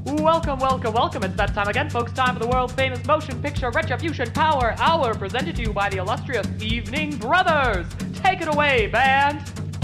Welcome, welcome, welcome. It's that time again, folks. Time for the world-famous motion picture Retribution Power Hour, presented to you by the illustrious Evening Brothers. Take it away, band.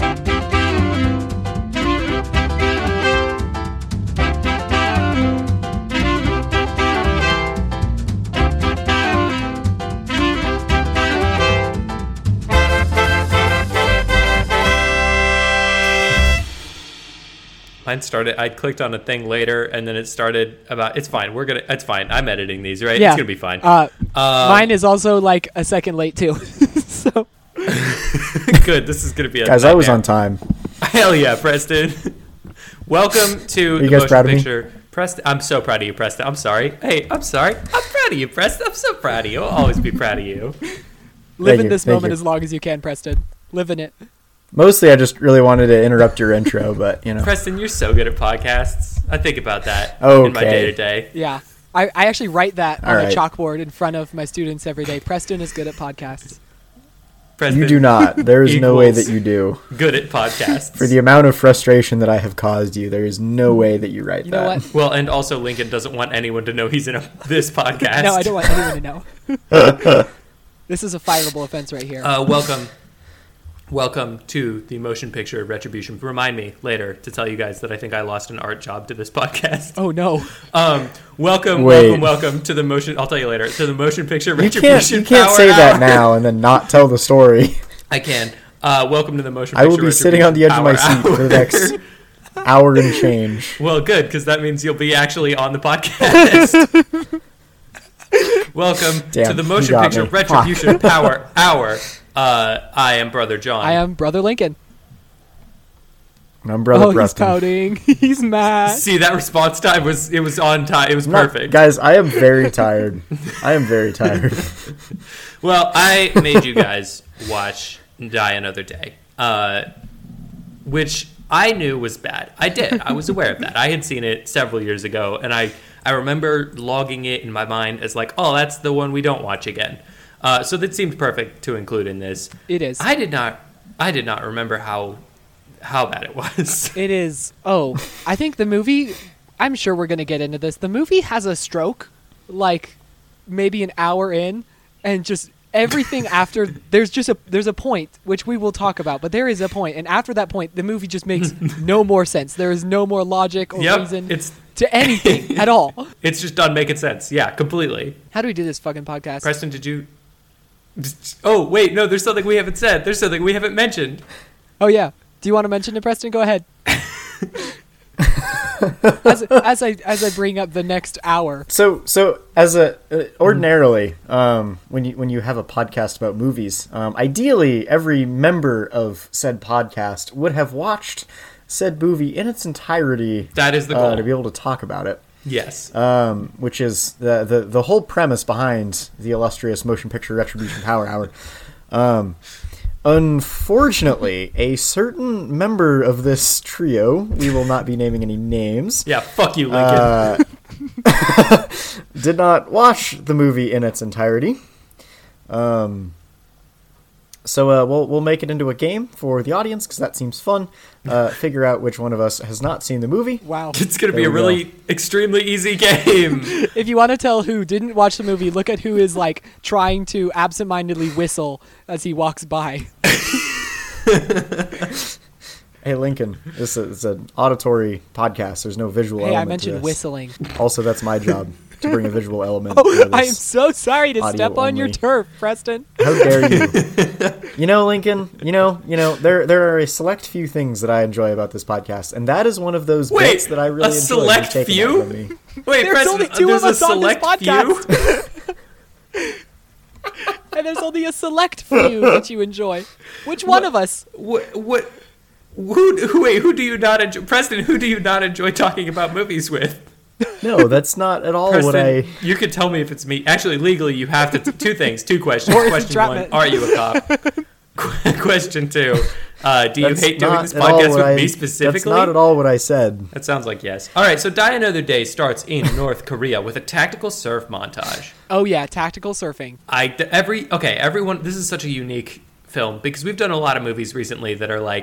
Mine started, I clicked on a thing later and then it started about, it's fine. It's fine. I'm editing these, right? Yeah. It's going to be fine. Mine is also like a second late too. So Good. This is going to be a Guys, nightmare. I was on time. Hell yeah, Preston. Welcome to Are you the guys motion proud of me? picture. Preston, I'm so proud of you, Preston. I'm sorry. Hey, I'm sorry. I'm proud of you, Preston. I'm so proud of you. I'll always be proud of you. live in you, this thank moment you. as long as you can, Preston. Live in it. Mostly, I just really wanted to interrupt your intro, but you know. Preston, you're so good at podcasts. I think about that in my Okay. day-to-day. Yeah. I actually write that All on right. a chalkboard in front of my students every day. Preston is good at podcasts. Preston, You do not. There is no way equals that you do. good at podcasts. For the amount of frustration that I have caused you, there is no way that you write You that. know what? Well, and also Lincoln doesn't want anyone to know he's in this podcast. No, I don't want anyone to know. This is a fireable offense right here. Welcome to the motion picture Retribution. Remind me later to tell you guys that I think I lost an art job to this podcast. Oh no. Wait. Welcome to the motion. I'll tell you later. To the motion picture You Retribution. can't Power say that Hour. now and then not tell the story. I can. Welcome to the motion I picture. will be sitting on the edge of my seat Power for the Hour. next hour and change. Well, good, because that means you'll be actually on the podcast. Welcome to Damn, the you motion got picture me. Retribution Power Hour. I am Brother John. I am Brother Lincoln. And I'm Brother He's Preston. pouting. He's mad. See, that response time was on time. It was Not- perfect. Guys, I am very tired. I am very tired. Well, I made you guys watch Die Another Day, which I knew was bad. I did. I was aware of that. I had seen it several years ago, and I remember logging it in my mind as like, oh, that's the one we don't watch again. So that seemed perfect to include in this. It is. I did not remember how bad it was. It is. Oh, I think the movie, I'm sure we're going to get into this. The movie has a stroke, like maybe an hour in, and just everything after, there's a point, which we will talk about, but there is a point, and after that point, the movie just makes no more sense. There is no more logic or reason it's to anything at all. it's just done making sense. Yeah, completely. How do we do this fucking podcast? Preston, did you? Oh wait, no. There's something we haven't said. There's something we haven't mentioned. Oh, yeah. Do you want to mention it, Preston? Go ahead. as I bring up the next hour. So as ordinarily, when you have a podcast about movies, ideally every member of said podcast would have watched said movie in its entirety. That is the goal. To be able to talk about it. Yes. Which is the whole premise behind the illustrious motion picture Retribution Power Hour. Unfortunately, a certain member of this trio, we will not be naming any names, Yeah. Fuck you, Lincoln. did not watch the movie in its entirety. So we'll make it into a game for the audience because that seems fun. Figure out which one of us has not seen the movie. Wow. It's gonna be there a we really extremely easy game. If you want to tell who didn't watch the movie, look at who is like trying to absentmindedly whistle as he walks by. Hey, Lincoln, this is an auditory podcast. There's no visual Hey, element I to mentioned this. whistling. Also, that's my job, to bring a visual element. Oh, into I am this. so sorry to audio step on your only. turf, Preston. How dare you? You know, Lincoln, you know, there are a select few things that I enjoy about this podcast, and that is one of those Wait, bits that I really a enjoy. select You've taken few? that from me. Wait, There's Preston, only two there's of us a on this select podcast. few. And there's only a select few that you enjoy. Which one of us? What? Who do you not enjoy? Preston, who do you not enjoy talking about movies with? No, that's not at all Preston, what I. you could tell me if it's me. Actually, legally, you have to. Two things, two questions. Or it's Question entrapment. one: are you a cop? Question two: do you That's hate doing not this at all podcast what with I- me specifically? That's not at all what I said. That sounds like yes. All right, so Die Another Day starts in North Korea with a tactical surf montage. Oh yeah, tactical surfing. Everyone. This is such a unique film because we've done a lot of movies recently that are like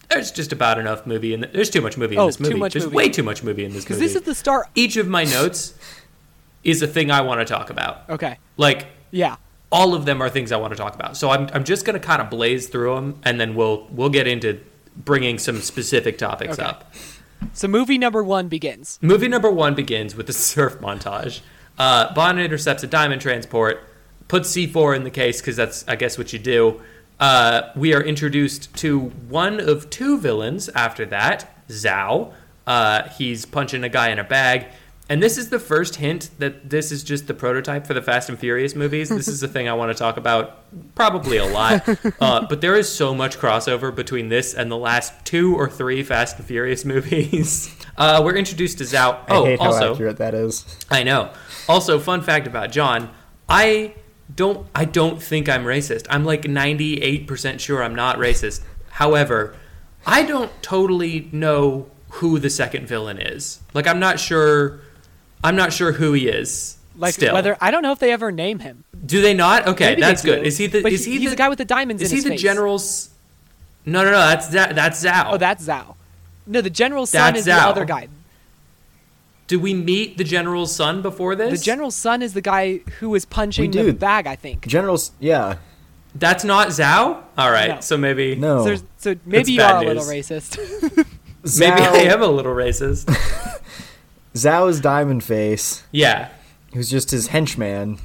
there's just about enough movie in there's too much movie in this movie. Too much There's movie. way too much movie in this movie. Because this is the start. Each of my notes is a thing I want to talk about. Okay. Like, Yeah. all of them are things I want to talk about. So I'm just going to kind of blaze through them, and then we'll get into bringing some specific topics Okay. up. So movie number 1 begins. Movie number 1 begins with the surf montage. Bond intercepts a diamond transport, puts C4 in the case because that's, I guess, what you do. We are introduced to one of 2 villains after that, Zhao. He's punching a guy in a bag. And this is the first hint that this is just the prototype for the Fast and Furious movies. This is the thing I want to talk about probably a lot. But there is so much crossover between this and the last 2 or 3 Fast and Furious movies. We're introduced to Zhao. I hate how also, accurate that is. I know. Also, fun fact about John, I don't think I'm racist. I'm like 98% sure I'm not racist. However, I don't totally know who the second villain is. Like, I'm not sure who he is. Like still. whether I don't know if they ever name him. Do they not? Okay, Maybe that's they do. good. Is he the? But Is he he's the guy with the diamonds Is in he his the face. general's? No. That's Zhao. Oh, that's Zhao. No, the general's son That's is the Zhao. other guy. Do we meet the general's son before this? The general's son is the guy who was punching We the do. bag, I think. Generals, yeah. That's not Zhao. All right, No. so maybe No. So maybe you bad are a little news. racist. maybe Zhao, I am a little racist. Zhao is Diamond Face, Yeah. who's just his henchman.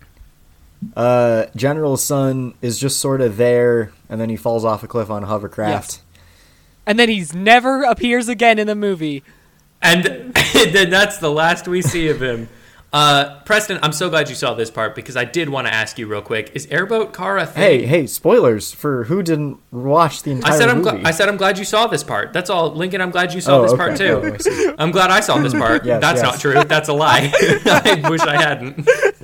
General's son is just sort of there, and then he falls off a cliff on a hovercraft. Yes. And then he's never appears again in the movie. And then that's the last we see of him. Preston, I'm so glad you saw this part because I did want to ask you real quick: is airboat car a thing? Hey, spoilers for who didn't watch the entire movie. I said I'm glad you saw this part. That's all, Lincoln. I'm glad you saw this part too. Oh, I see. I'm glad I saw this part. Yes, That's yes. not true. That's a lie. I wish I hadn't.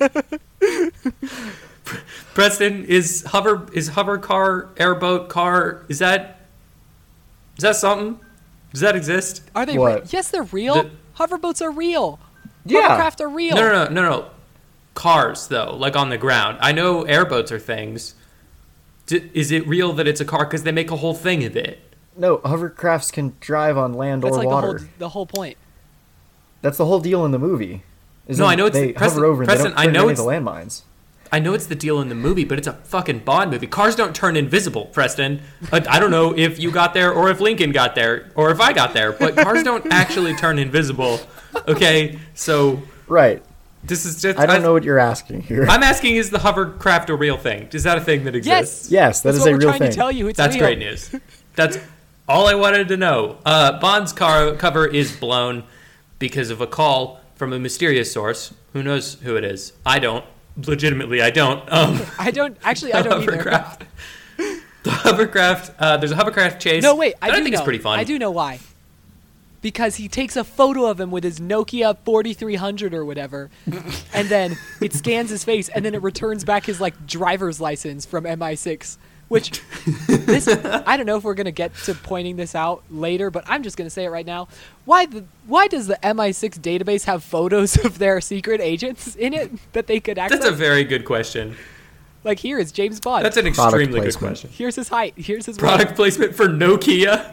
Preston, is hover car, airboat car, is that something? Does that exist? Are they? What? Yes, they're real. The- Hoverboats are real. Yeah. Hovercraft are real. No. Cars though, like on the ground. I know airboats are things. Is it real that it's a car? Because they make a whole thing of it. No, hovercrafts can drive on land That's or like water. the whole point. That's the whole deal in the movie. No, I know it's- they Preston- hover over and Preston, they don't I clear know any of it's- the landmines. I know it's the deal in the movie, but it's a fucking Bond movie. Cars don't turn invisible, Preston. I don't know if you got there or if Lincoln got there or if I got there, but cars don't actually turn invisible. Okay, so Right. this is just... I don't know what you're asking here. I'm asking, is the hovercraft a real thing? Is that a thing that exists? Yes, that That's is what a we're real trying thing. to tell you. It's That's real. great news. That's all I wanted to know. Bond's car cover is blown because of a call from a mysterious source. Who knows who it is? I don't. Legitimately, I don't. I don't either. Hovercraft. The hovercraft. There's a hovercraft chase. No, wait. I that do I think know. it's pretty fun. I do know why. Because he takes a photo of him with his Nokia 4300 or whatever, and then it scans his face, and then it returns back his like driver's license from MI6. Which I don't know if we're gonna get to pointing this out later, but I'm just gonna say it right now. Why does the MI6 database have photos of their secret agents in it that they could access? That's a very good question. Like here is James Bond. That's an Product extremely good placement. question. Here's his height. Here's his Product placement for Nokia.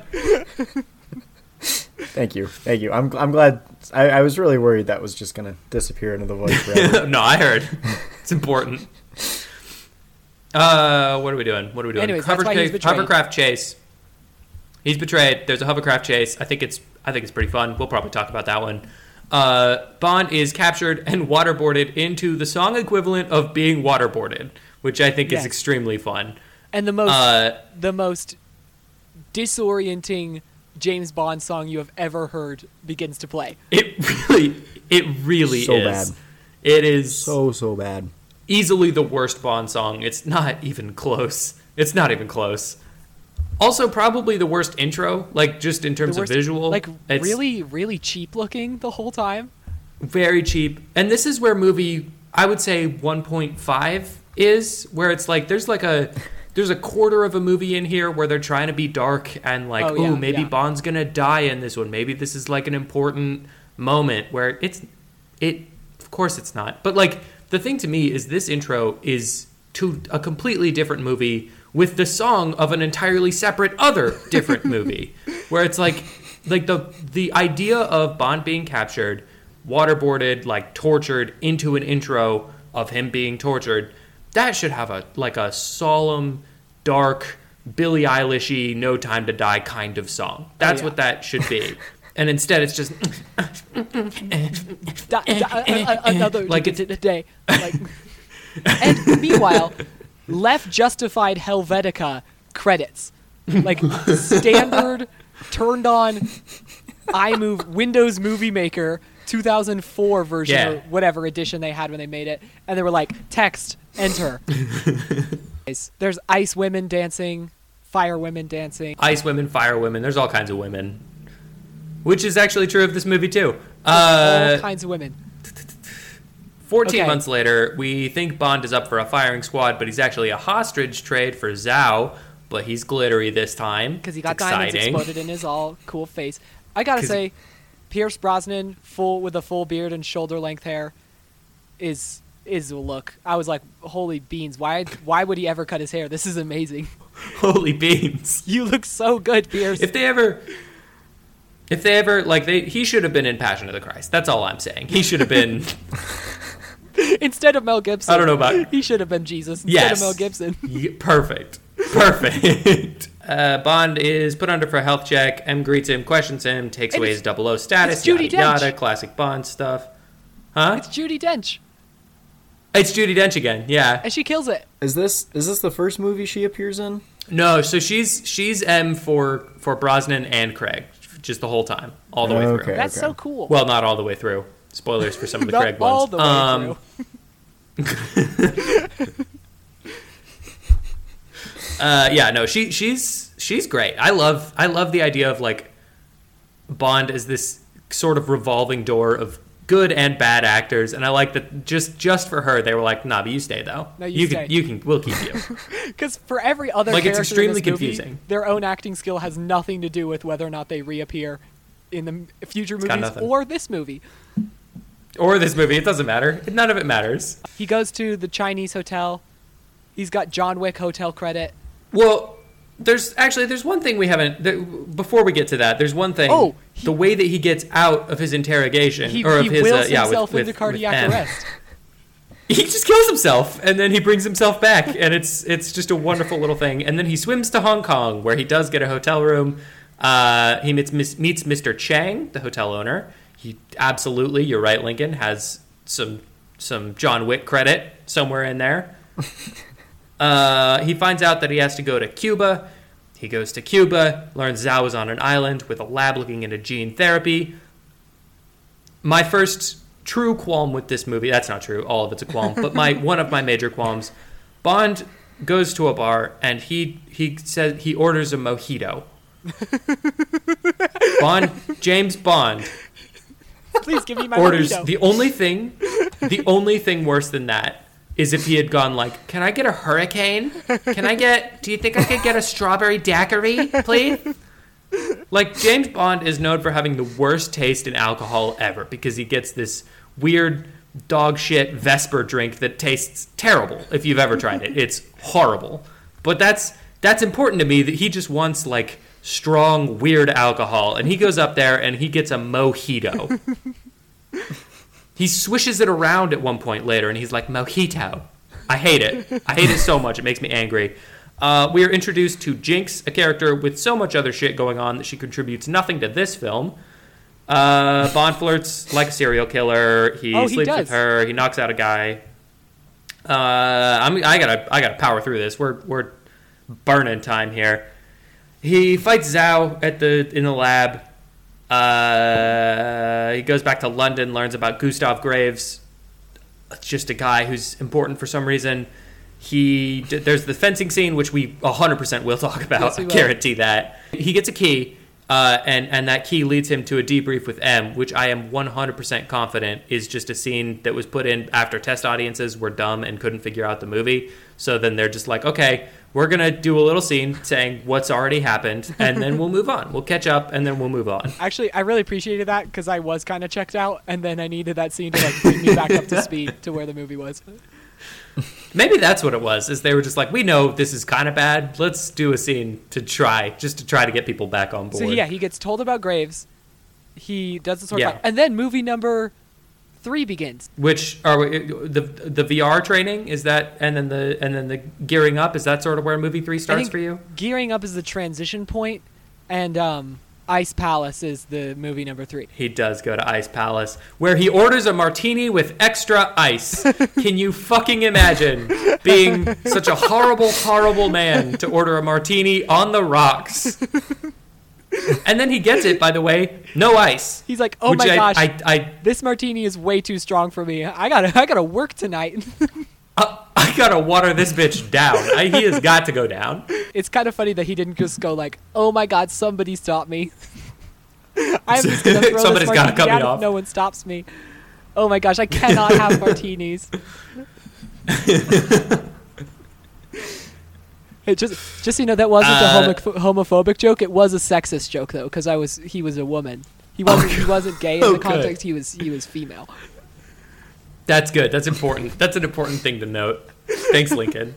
Thank you. I'm glad. I was really worried that was just gonna disappear into the void forever. No, I heard. It's important. What are we doing? Anyways, that's why he's betrayed. Hovercraft chase. He's betrayed. There's a hovercraft chase. I think it's pretty fun. We'll probably talk about that one. Bond is captured and waterboarded into the song equivalent of being waterboarded, which I think Yes. is extremely fun. And the most disorienting James Bond song you have ever heard begins to play. It really So is. bad. It is so bad. easily the worst Bond song. It's not even close. Also, probably the worst intro, like just in terms The worst- of visual. like It's really, really cheap looking the whole time. very cheap. And this is where movie, I would say 1.5 is, where it's like there's a quarter of a movie in here where they're trying to be dark and like, Oh, yeah, maybe yeah. Bond's gonna die in this one. Maybe this is like an important moment where of course it's not. But like the thing to me is this intro is to a completely different movie with the song of an entirely separate other different movie, where it's like the idea of Bond being captured, waterboarded, like tortured into an intro of him being tortured, that should have a solemn, dark, Billie Eilish-y, No Time to Die kind of song. That's what that should be. And instead it's just another like day. Like, and meanwhile, left justified Helvetica credits. Like standard turned on Windows Movie Maker 2004 version or whatever edition they had when they made it, and they were like, text, enter. There's ice women dancing, fire women dancing. Ice women, fire women, there's all kinds of women. Which is actually true of this movie too. All kinds of women. 14 months later, we think Bond is up for a firing squad, but he's actually a hostage trade for Zhao, but he's glittery this time. Because he got diamonds exploded in his all cool face. I gotta say, Pierce Brosnan, with a full beard and shoulder-length hair, is a look. I was like, holy beans, why would he ever cut his hair? This is amazing. Holy beans. You look so good, Pierce. If they ever he should have been in Passion of the Christ. That's all I'm saying. He should have been instead of Mel Gibson. I don't know about he should have been Jesus instead of Mel Gibson. Perfect. Bond is put under for a health check. M greets him, questions him, takes away his 00 status, Judi yada, Dench. Classic Bond stuff. Huh? It's Judi Dench. It's Judi Dench again, yeah. And she kills it. Is this the first movie she appears in? No, so she's M for Brosnan and Craig, just the whole time, all the way through. That's so cool. Well, not all the way through. Spoilers for some of the Craig ones. All the way through. She's great. I love the idea of like Bond as this sort of revolving door of good and bad actors, and I like that just for her they were like, nah, but you stay though. No, we'll keep you. Because for every other like, character it's extremely in this movie, confusing. Their own acting skill has nothing to do with whether or not they reappear in the future movies or this movie. Or this movie, it doesn't matter. None of it matters. He goes to the Chinese hotel. He's got John Wick hotel credit. Well, there's one thing we haven't. Before we get to that, there's one thing. The way that he gets out of his interrogation, he of his wills himself into cardiac arrest. He just kills himself, and then he brings himself back, and it's just a wonderful little thing. And then he swims to Hong Kong, where he does get a hotel room. He meets Mr. Chang, the hotel owner. He absolutely, you're right, Lincoln, has some John Wick credit somewhere in there. He finds out that he has to go to Cuba. He goes to Cuba, learns Zhao is on an island with a lab looking into gene therapy. My first true qualm with this movie, that's not true, all of it's a qualm, but one of my major qualms, Bond goes to a bar and he says he orders a mojito. James Bond Please give me my orders mojito. the only thing worse than that is if he had gone like, can I get a hurricane? Do you think I could get a strawberry daiquiri, please? Like, James Bond is known for having the worst taste in alcohol ever because he gets this weird dog shit Vesper drink that tastes terrible if you've ever tried it. It's horrible. But that's important to me, that he just wants like strong, weird alcohol, and he goes up there and he gets a mojito. He swishes it around at one point later, and he's like, mojito. I hate it. I hate it so much. It makes me angry. We are introduced to Jinx, a character with so much other shit going on that she contributes nothing to this film. Bond flirts like a serial killer. He sleeps with her. He knocks out a guy. I gotta power through this. We're burning time here. He fights Zhao in the lab. He goes back to London, learns about Gustav Graves, just a guy who's important for some reason. There's the fencing scene, which we 100% will talk about. Yes, I guarantee that. He gets a key, and that key leads him to a debrief with M, which I am 100% confident is just a scene that was put in after test audiences were dumb and couldn't figure out the movie. So then they're just like, okay, we're going to do a little scene saying what's already happened, and then we'll move on. We'll catch up, and then we'll move on. Actually, I really appreciated that because I was kind of checked out, and then I needed that scene to like bring me back up to speed to where the movie was. Maybe that's what it was, is they were just like, we know this is kind of bad. Let's do a scene to try to get people back on board. So yeah, he gets told about Graves. He does the sword Yeah. fight. And then movie number 3 begins. Which are the VR training, is that, and then the gearing up, is that sort of where movie 3 I starts think for you? Gearing up is the transition point, and Ice Palace is the movie number 3. He does go to Ice Palace, where he orders a martini with extra ice. Can you fucking imagine being such a horrible, horrible man to order a martini on the rocks? And then he gets it, by the way, no ice. He's like, oh Which my gosh, I this martini is way too strong for me. I gotta work tonight. I gotta water this bitch down. He has got to go down. It's kind of funny that he didn't just go like, oh my god, somebody stop me. I'm just gonna throw Somebody's this gotta martini cut me down off. if no one stops me. Oh my gosh, I cannot have martinis. Hey, just so you know, that wasn't a homophobic joke. It was a sexist joke though, because he was a woman. He wasn't gay in the context. He was female. That's good. That's important. That's an important thing to note. Thanks, Lincoln.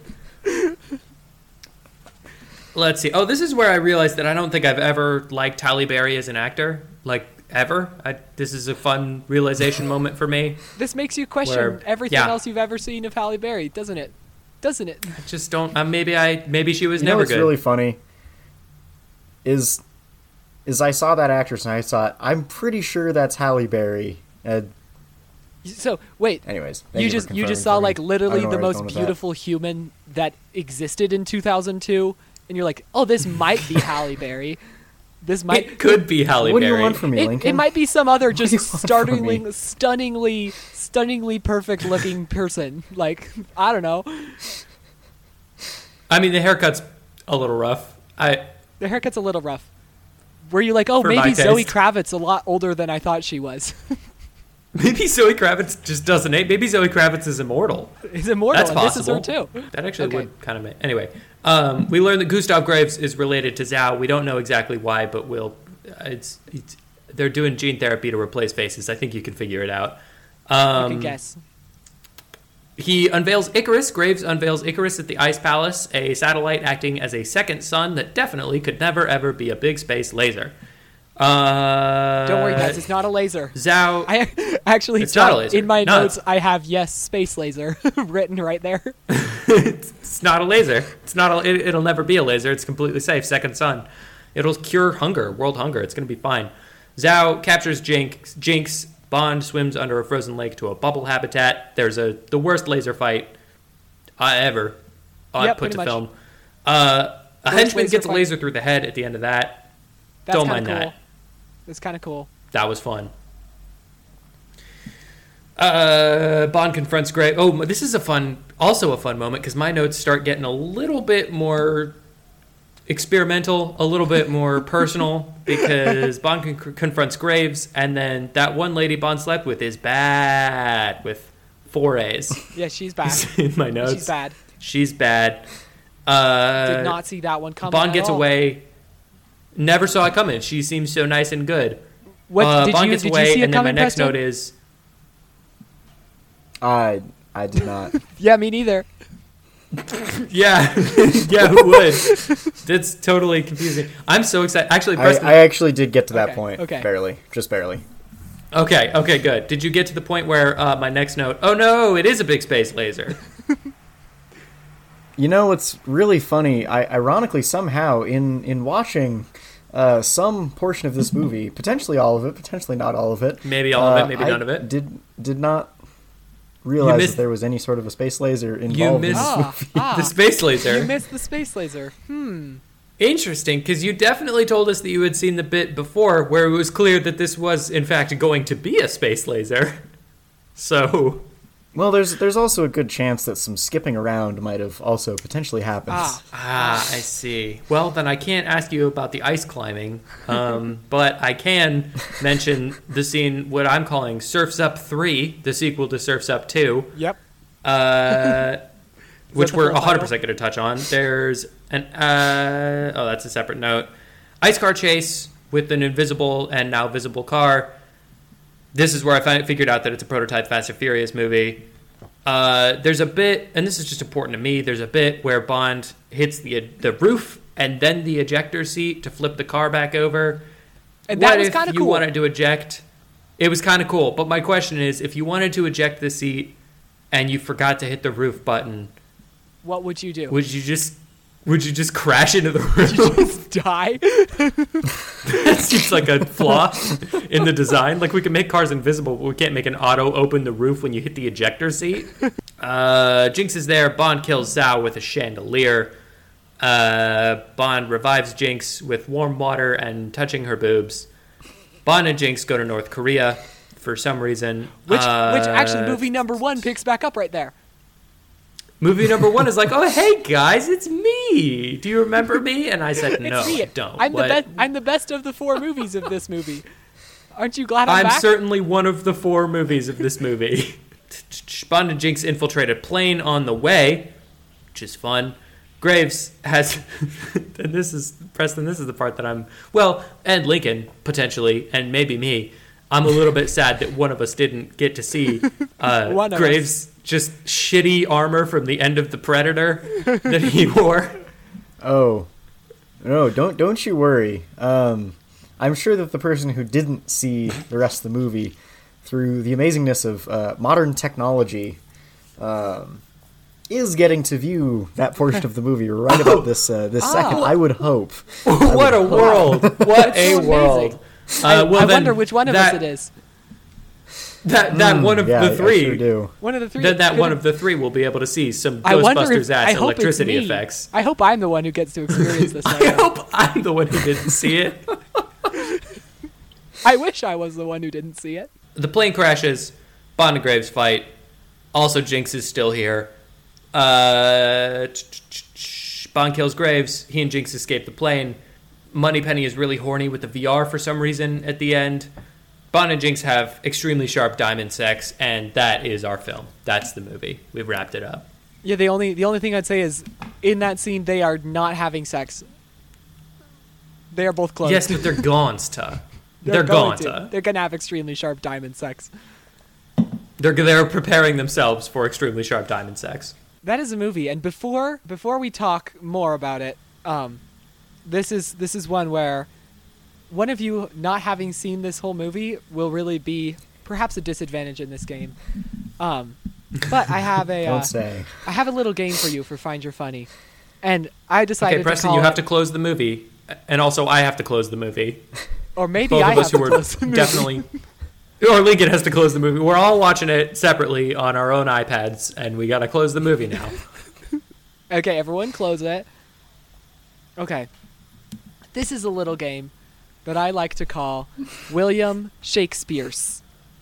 Let's see. Oh, this is where I realized that I don't think I've ever liked Halle Berry as an actor. Like, ever. This is a fun realization moment for me. This makes you question everything else you've ever seen of Halle Berry, doesn't it? Doesn't it? I just don't. Maybe she was You know never what's good. really funny is I saw that actress and I thought, I'm pretty sure that's Halle Berry. So wait, Anyways, you just saw like literally the most beautiful human that existed in 2002, and you're like, oh, this might be Halle Berry. This might It could be Halle What do Berry. you want from me, Lincoln? it might be some other just What do you want from me? stunningly perfect looking person. Like, I don't know. I mean, the haircut's a little rough. The haircut's a little rough. Were you like, oh, For my maybe Zoe taste. Kravitz a lot older than I thought she was? Maybe Zoe Kravitz just doesn't age. Maybe Zoe Kravitz is immortal. Is immortal, That's and possible. this is her too. That actually Okay. would kind of make... Anyway, we learned that Gustav Graves is related to Zhao. We don't know exactly why, but they're doing gene therapy to replace faces. I think you can figure it out. You can guess. He unveils Icarus. Graves unveils Icarus at the Ice Palace, a satellite acting as a second sun that definitely could never, ever be a big space laser. Don't worry, guys. It's not a laser. Zhao... I actually It's not a thought laser. in my No. notes I have yes space laser written right there. It's not a laser. It'll never be a laser. It's completely safe. Second sun. It'll cure hunger, world hunger. It's going to be fine. Zhao captures Jinx. Bond swims under a frozen lake to a bubble habitat. There's the worst laser fight ever Yep, put pretty to much. film. A henchman laser gets a fight. laser through the head at the end of that. That's Don't kind mind of cool. that. It's kind of cool. That was fun. Bond confronts Graves. Oh, this is also a fun moment because my notes start getting a little bit more experimental, a little bit more personal, because Bond confronts Graves, and then that one lady Bond slept with is bad with 4 A's. Yeah, she's bad. In my notes, She's bad. She's bad. Did not see that one coming. Bond at gets all. away. Never saw it coming. She seems so nice and good. What did Bond you gets did away, you see it and then my coming, next Preston? note is. I did not. Yeah, me neither. Yeah, yeah, who would? That's totally confusing. I'm so excited. Actually, Preston. I actually did get to that Okay, point. okay. Barely. Just barely. Okay, good. Did you get to the point where my next note? Oh no, it is a big space laser. You know what's really funny? Ironically, somehow, in watching some portion of this movie, potentially all of it, potentially not all of it. Maybe all of it, maybe none of it. Did not realize missed- that there was any sort of a space laser involved in missed- this movie. The space laser. You missed the space laser. Interesting, because you definitely told us that you had seen the bit before where it was clear that this was, in fact, going to be a space laser. So, Well, there's also a good chance that some skipping around might have also potentially happened. I see. Well, then I can't ask you about the ice climbing, but I can mention the scene, what I'm calling Surf's Up 3, the sequel to Surf's Up 2. Yep. Which the we're full 100% title? going to touch on. There's an that's a separate note. Ice car chase with an invisible and now visible car. This is where I figured out that it's a prototype Fast and Furious movie. There's a bit, and this is just important to me, there's a bit where Bond hits the roof and then the ejector seat to flip the car back over. And that was kind of cool. What if you wanted to eject? It was kind of cool, but my question is, if you wanted to eject the seat and you forgot to hit the roof button, what would you do? Would you just crash into the roof? Just die? That seems like a flaw in the design. Like, we can make cars invisible, but we can't make an auto open the roof when you hit the ejector seat. Jinx is there. Bond kills Zhao with a chandelier. Bond revives Jinx with warm water and touching her boobs. Bond and Jinx go to North Korea for some reason. Which actually, movie number 1 picks back up right there. Movie number 1 is like, oh, hey, guys, it's me. Do you remember me? And I said, no, it's me. I don't. I'm the best of the 4 movies of this movie. Aren't you glad I'm back? I'm certainly one of the 4 movies of this movie. Bond and Jinx infiltrate a plane on the way, which is fun. Graves has, and this is, Preston, this is the part that I'm, and Lincoln, potentially, and maybe me, I'm a little bit sad that one of us didn't get to see Graves' just shitty armor from the end of The Predator that he wore. Oh, no, don't you worry. I'm sure that the person who didn't see the rest of the movie, through the amazingness of modern technology, is getting to view that portion of the movie right about this second. I would hope. What a world! What a world! I wonder which one of us it is. That one of the 3. I sure do. One of the 3. That one of the 3 will be able to see some Ghostbusters-ass electricity effects. I hope I'm the one who gets to experience this. I hope I'm the one who didn't see it. I wish I was the one who didn't see it. The plane crashes. Bond and Graves fight. Also, Jinx is still here. Bond kills Graves. He and Jinx escape the plane. Moneypenny is really horny with the VR for some reason at the end. Bond and Jinx have extremely sharp diamond sex, and that is our film. That's the movie. We've wrapped it up. Yeah, the only thing I'd say is, in that scene, they are not having sex. They are both clothed. Yes, but they're gonsta. They're going to have extremely sharp diamond sex. They're preparing themselves for extremely sharp diamond sex. That is a movie, and before we talk more about it, this is one where one of you not having seen this whole movie will really be perhaps a disadvantage in this game. But I have a don't say. I have a little game for you for Find Your Funny, and I decided. Okay, Preston, to call you have to close the movie, and also I have to close the movie. Or maybe both I of us have who to are close the movie. definitely. Or Lincoln has to close the movie. We're all watching it separately on our own iPads, and we gotta close the movie now. Okay, everyone close it. Okay. This is a little game that I like to call William Shakespeare's.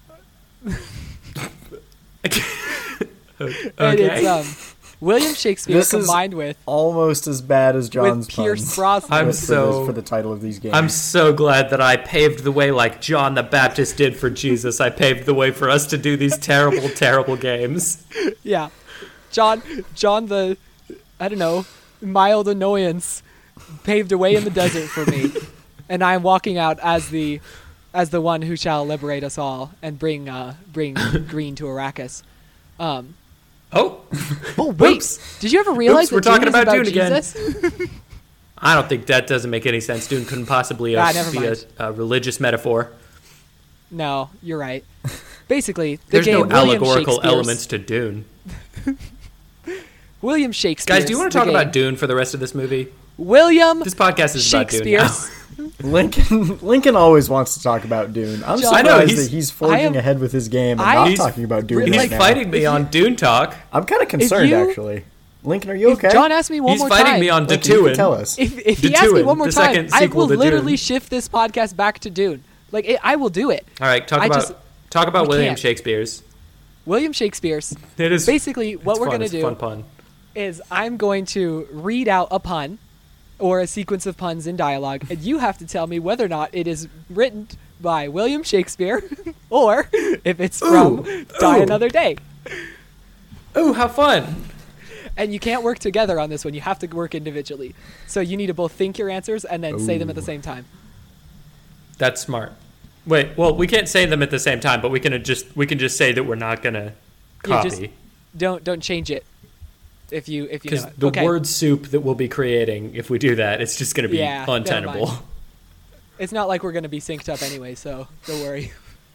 Okay. And it's William Shakespeare This combined is with almost as bad as John's Pierce puns Brosnan. for the title of these games. I'm so glad that I paved the way like John the Baptist did for Jesus. I paved the way for us to do these terrible, terrible games. Yeah. John the, I don't know, mild annoyance paved a way in the desert for me. And I am walking out as the one who shall liberate us all and bring green to Arrakis. Oh, wait! Oops. Did you ever realize We're that talking Dune is about Dune Jesus? again. I don't think that doesn't make any sense. Dune couldn't possibly never be mind. a religious metaphor. No, you're right. Basically, There's no game William allegorical Shakespeare's- elements to Dune. William Shakespeare. Guys, do you want to talk about Dune for the rest of this movie? William This podcast is about Dune now. Shakespeare's? Lincoln always wants to talk about Dune. I'm John- I know, surprised he's- that he's forging ahead with his game and not He's- talking about Dune He's right now. fighting me on Dune talk. I'm kind of concerned, you- actually. Lincoln, are you If okay? John asked me one He's more fighting time, me on Lincoln, you can Dune. tell us. if he asks me Dune, one more the time, second I sequel will to literally Dune. shift this podcast back to Dune. I will do it. All right, talk about we William can't. Shakespeare's. William Shakespeare's. It is Basically, what it's we're fun, going to it's a do fun pun. is I'm going to read out a pun or a sequence of puns in dialogue, and you have to tell me whether or not it is written by William Shakespeare or if it's from Die Another Day. Ooh, how fun! And you can't work together on this one. You have to work individually. So you need to both think your answers and then say them at the same time. That's smart. Wait, well, we can't say them at the same time, but we can just say that we're not gonna Yeah, copy. Don't change it. If you know Because it. the Okay. word soup that we'll be creating, if we do that, it's just going to be Yeah, never untenable. mind. It's not like we're going to be synced up anyway, so don't worry.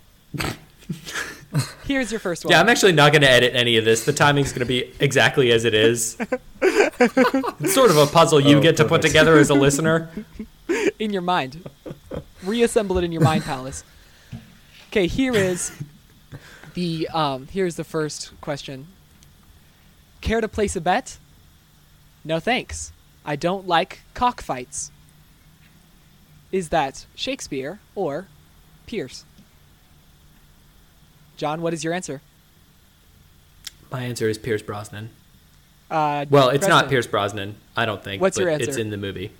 Here's your first one. Yeah, I'm actually not going to edit any of this. The timing's going to be exactly as it is. It's sort of a puzzle you get to put perfect. together as a listener. In your mind. Reassemble it in your mind palace. Okay, here's the first question. Care to place a bet? No thanks. I don't like cockfights. Is that Shakespeare or Pierce? John, what is your answer? My answer is Pierce Brosnan. Well, Well, it's not Pierce Brosnan, I don't think. What's but your answer? It's in the movie.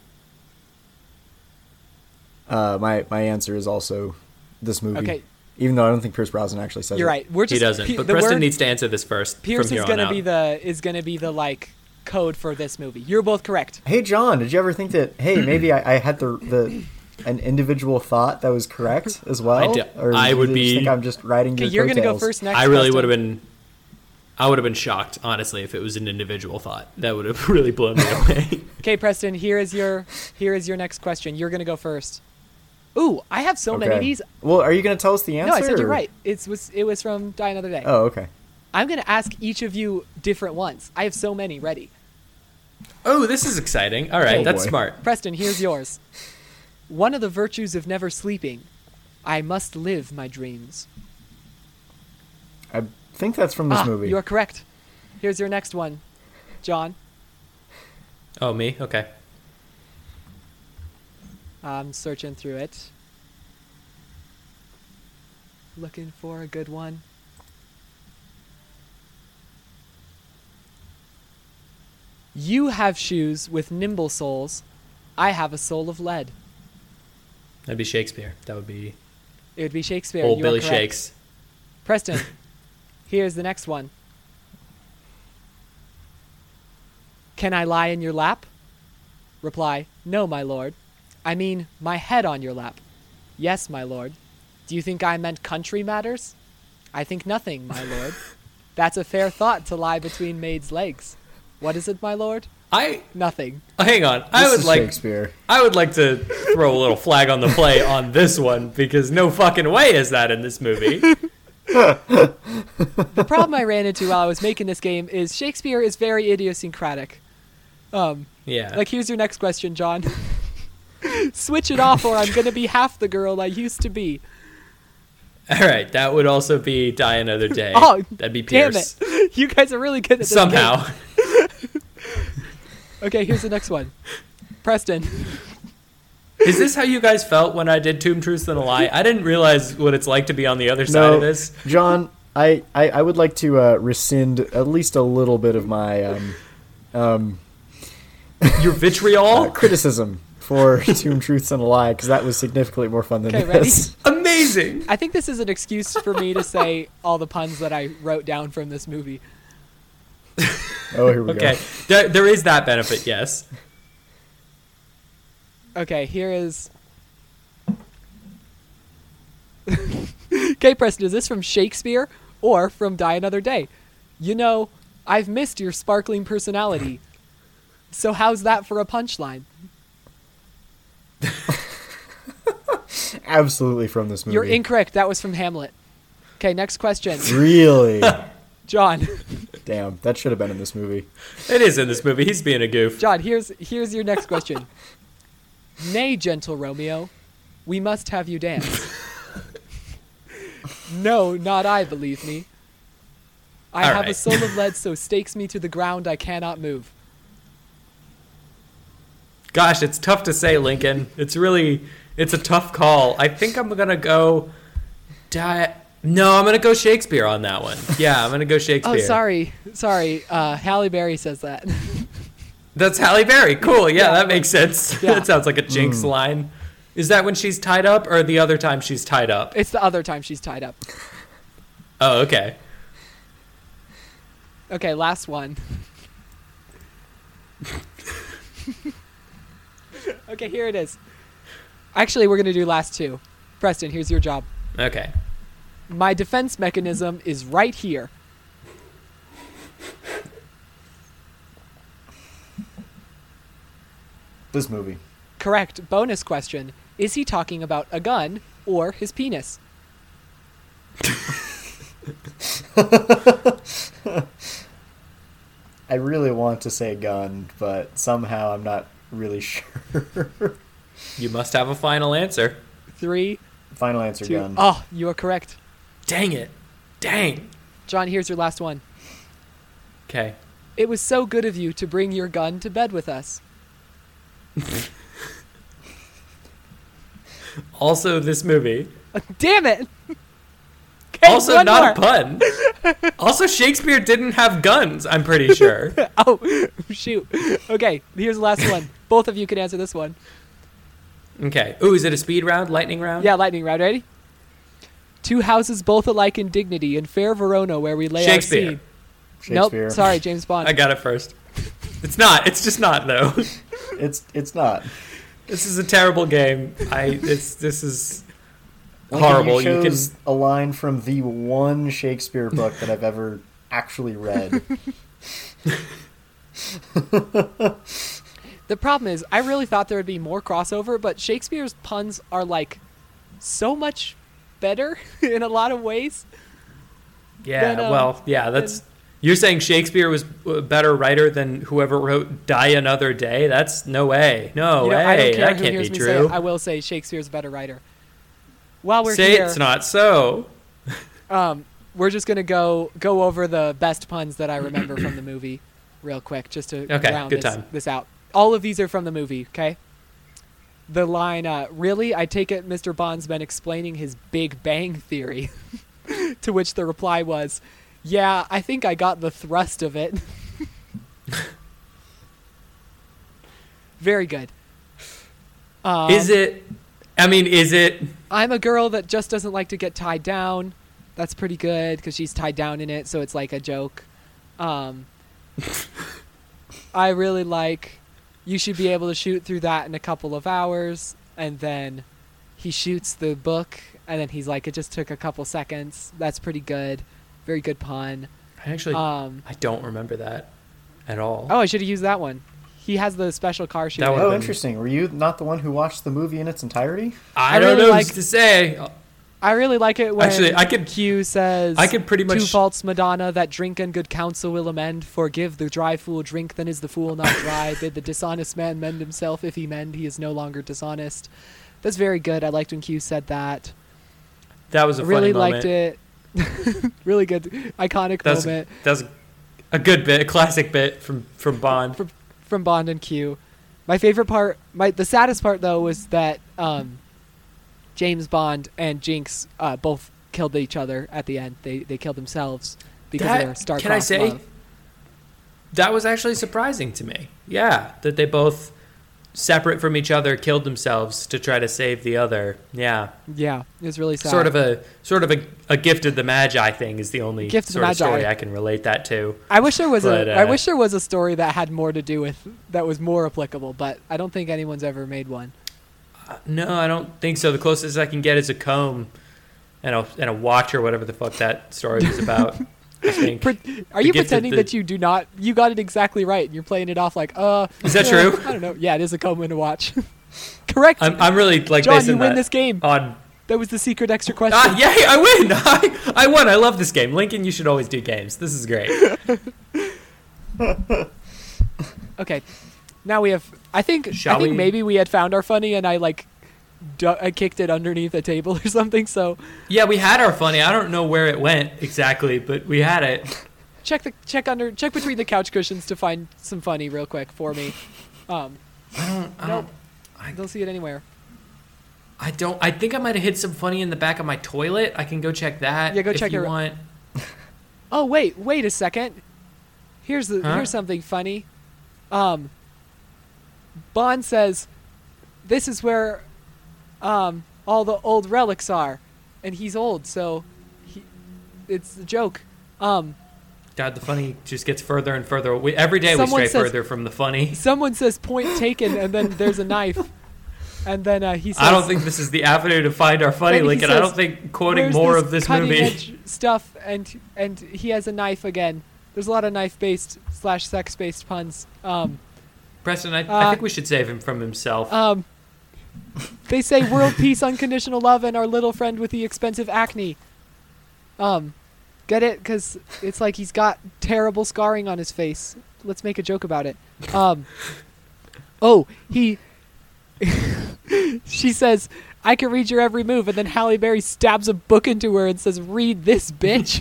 My answer is also this movie. Okay. Even though I don't think Pierce Brosnan actually says You're it. right. We're just He doesn't. But the Preston word needs to answer this first. Pierce from here is gonna on be out. the like code for this movie. You're both correct. Hey, John, did you ever think that, hey, maybe I had an individual thought that was correct as well? I would do you be- just think I'm just riding Okay, your you're gonna go coattails? first next. I really Preston. would have been shocked, honestly, if it was an individual thought. That would have really blown me away. Okay, Preston, here is your next question. You're going to go first. Ooh, I have so many of these. Well, are you going to tell us the answer? No, I said you're or- right. It was from Die Another Day. Oh, okay. I'm going to ask each of you different ones. I have so many ready. Oh, this is exciting. All right, Oh, that's boy. smart. Preston, here's yours. One of the virtues of never sleeping. I must live my dreams. I think that's from this movie. You are correct. Here's your next one. John, Oh, me? Okay. I'm searching through it. Looking for a good one. You have shoes with nimble soles. I have a soul of lead. That'd be Shakespeare. That would be It would be Shakespeare. old You are Billy correct. Shakes. Preston, here's the next one. Can I lie in your lap? Reply, no, my lord. I mean, my head on your lap. Yes, my lord. Do you think I meant country matters? I think nothing, my lord. That's a fair thought to lie between maids' legs. What is it, my lord? Nothing. Hang on. This is Shakespeare. I would like to throw a little flag on the play on this one because no fucking way is that in this movie. The problem I ran into while I was making this game is Shakespeare is very idiosyncratic. Yeah. Like, here's your next question, John. Switch it off or I'm going to be half the girl I used to be. All right, that would also be Die Another Day. Oh, that'd be damn Pierce. it. You guys are really good at this Somehow. game. Okay, here's the next one. Preston. Is this how you guys felt when I did Tomb Truth and a Lie? I didn't realize what it's like to be on the other side of this. John, I would like to rescind at least a little bit of my Your vitriol? criticism for Tomb Truths and a Lie, because that was significantly more fun than Okay, ready? this. Amazing. I think this is an excuse for me to say all the puns that I wrote down from this movie. Oh, here we Okay, go. there is that benefit, yes. Okay, here is... Okay, Preston, is this from Shakespeare or from Die Another Day? You know, I've missed your sparkling personality. So how's that for a punchline? Absolutely from this movie. You're incorrect. That was from Hamlet. Okay, next question. Really? John. Damn, that should have been in this movie. It is in this movie. He's being a goof. John, here's your next question. Nay, gentle Romeo, we must have you dance. No, not I, believe me. I All have a right. soul of lead, so stakes me to the ground I cannot move. Gosh, it's tough to say, Lincoln. It's a tough call. I think I'm going to go... No, I'm going to go Shakespeare on that one. Yeah, I'm going to go Shakespeare. Oh, sorry. Halle Berry says that. That's Halle Berry. Cool. Yeah, Yeah. that makes sense. Yeah. That sounds like a Jinx line. Is that when she's tied up or the other time she's tied up? It's the other time she's tied up. Oh, okay. Okay, last one. Okay, here it is. Actually, we're going to do last two. Preston, here's your job. Okay. My defense mechanism is right here. this movie. Correct. Bonus question. Is he talking about a gun or his penis? I really want to say gun, but somehow I'm not really sure. You must have a final answer. 3, Final answer, 2. gun. Oh, you are correct. Dang it. Dang. John, here's your last one. Okay. It was so good of you to bring your gun to bed with us. Also, this movie. Damn it! Okay, Also, one not more. a pun. Also, Shakespeare didn't have guns, I'm pretty sure. Oh, shoot. Okay, here's the last one. Both of you can answer this one. Okay. Ooh, is it a speed round? Lightning round? Yeah, lightning round. Ready? 2 houses both alike in dignity in fair Verona where we lay Shakespeare. our scene. Shakespeare. Nope, sorry, James Bond. I got it first. It's not. It's just not, though. It's not. This is a terrible game. This is Lincoln, horrible. You You can. chose a line from the one Shakespeare book that I've ever actually read. The problem is, I really thought there would be more crossover, but Shakespeare's puns are like so much better in a lot of ways. Yeah. Then, Well, yeah. That's. You're saying Shakespeare was a better writer than whoever wrote "Die Another Day"? That's no way. No You know, way. I don't care That who can't hears be me say it. true. I will say Shakespeare's a better writer. While we're Say here, it's not so. we're just gonna go over the best puns that I remember from the movie, real quick, just to Okay, round good time. this out. All of these are from the movie. Okay. The line, "Really? I take it Mr. Bond's been explaining his Big Bang Theory," to which the reply was, "Yeah, I think I got the thrust of it." Very good. Is it? I mean, is it? I'm a girl that just doesn't like to get tied down. That's pretty good because she's tied down in it, so it's like a joke. I really like. You should be able to shoot through that in a couple of hours, and then he shoots the book, and then he's like, "It just took a couple seconds." That's pretty good. Very good pun. I actually, I don't remember that at all. Oh, I should have used that one. He has the special car shoot. That in. one- Oh, interesting. Were you not the one who watched the movie in its entirety? I I don't really know like- what to say. I really like it when Actually, I could- Q says, I could pretty much- "Two faults, Madonna, that drink and good counsel will amend. Forgive the dry fool drink, then is the fool not dry. Bid the dishonest man mend himself. If he mend, he is no longer dishonest." That's very good. I liked when Q said that. That was a I really funny liked moment. it. Really good, iconic That's moment that's a good bit, a classic bit from Bond. from Bond and Q. My favorite part, the saddest part though, was that James Bond and Jinx both killed each other at the end. They killed themselves because of their star-crossed Can I say love. that was actually surprising to me? Yeah, that they both, separate from each other, killed themselves to try to save the other. Yeah, Yeah, it was really sad. sort of a gift of the Magi thing is the only Gift of the sort of Magi. story I can relate that to. I wish there was But, I wish there was a story that had more to do with that was more applicable, but I don't think anyone's ever made one. No, I don't think so. The closest I can get is a comb and a watch or whatever the fuck that story was about. I think. Are you gift of pretending the- that you do not? You got it exactly right, and you're playing it off like, Is that true? I don't know. Yeah, it is a comb and a watch. Correct. I'm really like John, basing you win that this game. on. That was the secret extra question. Yay! I win. I won. I love this game. Lincoln, you should always do games. This is great. Okay, now we have. I think Shall we? maybe we had found our funny, and I I kicked it underneath a table or something. So Yeah, we had our funny. I don't know where it went exactly, but we had it. check between the couch cushions to find some funny real quick for me. I Nope. I don't see it anywhere. I think I might have hit some funny in the back of my toilet. I can go check that. Yeah, go if check you it. want. Oh wait a second. Here's Huh? here's something funny. Bond says, "This is where all the old relics are," and he's old, so it's a joke. God, the funny just gets further and further. Every day we Someone stray says- further from the funny. Someone says "point taken," and then there's a knife, and then he says, I don't think this is the avenue to find our funny, Then he Lincoln. I says, don't think quoting "Where's more of this cutting movie. edge stuff," and he has a knife again. There's a lot of knife-based / sex-based puns. Preston, I think we should save him from himself. They say world peace, unconditional love, and our little friend with the expensive acne. Get it? Because it's like he's got terrible scarring on his face. Let's make a joke about it. She says, I can read your every move, and then Halle Berry stabs a book into her and says, read this, bitch.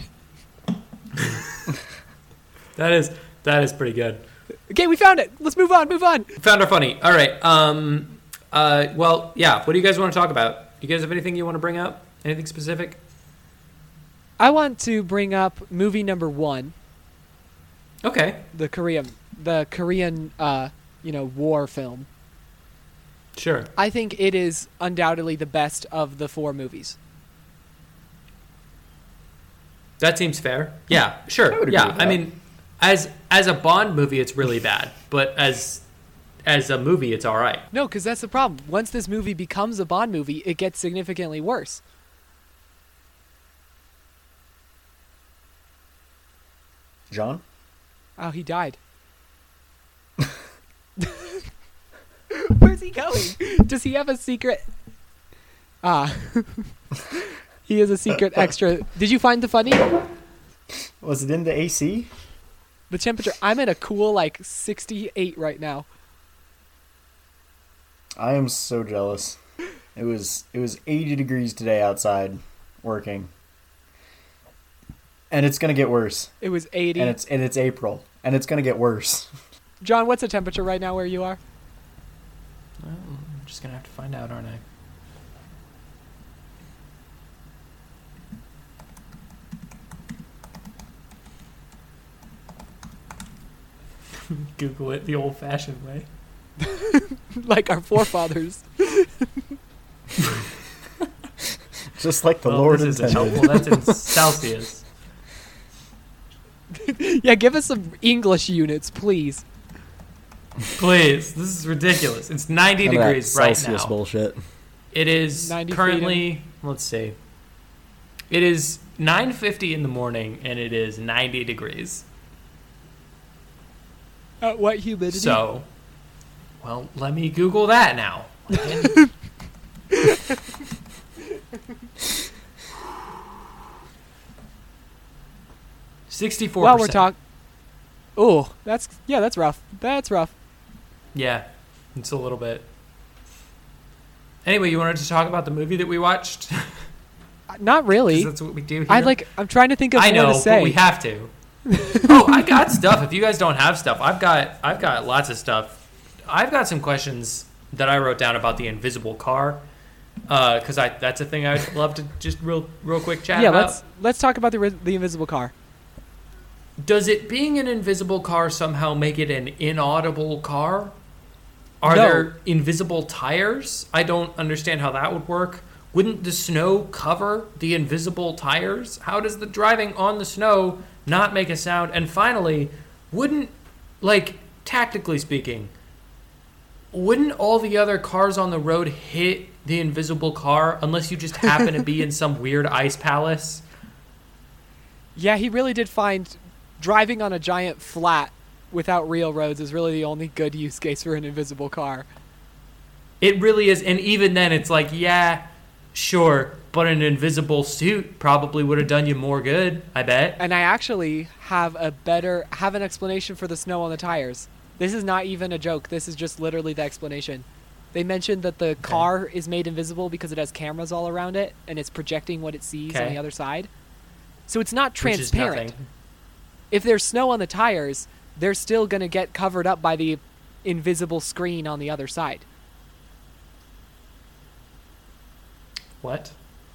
That is pretty good. Okay, we found it. Let's move on. Found her funny. All right. Well, yeah. What do you guys want to talk about? You guys have anything you want to bring up? Anything specific? I want to bring up movie number 1. Okay. The Korean, war film. Sure. I think it is undoubtedly the best of the 4 movies. That seems fair. Yeah, sure. Yeah, I mean, as a Bond movie, it's really bad, but as a movie, it's all right. No, because that's the problem. Once this movie becomes a Bond movie, it gets significantly worse. John? Oh, he died. Where's he going? Does he have a secret? He is a secret extra. Did you find the funny? Was it in the AC? The temperature. I'm at a cool 68 right now. I am so jealous. It was 80 degrees today outside working. And it's going to get worse. It was 80. And it's April, and it's going to get worse. John, what's the temperature right now where you are? Well, I'm just going to have to find out, aren't I? Google it the old-fashioned way. Like our forefathers. Just like the Lord this intended. isn't helpful. That's in Celsius. Yeah, give us some English units, please. Please. This is ridiculous. It's 90 degrees right Celsius now. bullshit. It is 90 currently, let's see. It is 9:50 in the morning, and it is 90 degrees. What humidity? So, well, let me Google that now. 64%. While we're talking... Oh, that's rough. That's rough. Yeah, it's a little bit. Anyway, you wanted to talk about the movie that we watched? Not really. 'Cause that's what we do here. I'm trying to think of I know, more to say. but we have to. Oh, I got stuff. If you guys don't have stuff, I've got lots of stuff. I've got some questions that I wrote down about the invisible car, because that's a thing I'd love to just real quick chat about. Yeah, let's talk about the invisible car. Does it being an invisible car somehow make it an inaudible car? Are No. there invisible tires? I don't understand how that would work. Wouldn't the snow cover the invisible tires? How does the driving on the snow not make a sound? And finally, tactically speaking, wouldn't all the other cars on the road hit the invisible car unless you just happen to be in some weird ice palace? Yeah, he really did find driving on a giant flat without real roads is really the only good use case for an invisible car. It really is. And even then, it's like, yeah, sure, but an invisible suit probably would have done you more good, I bet. And I actually have an explanation for the snow on the tires. This is not even a joke. This is just literally the explanation. They mentioned that the car is made invisible because it has cameras all around it, and it's projecting what it sees on the other side. So it's not transparent. Which is nothing. If there's snow on the tires, they're still going to get covered up by the invisible screen on the other side. What?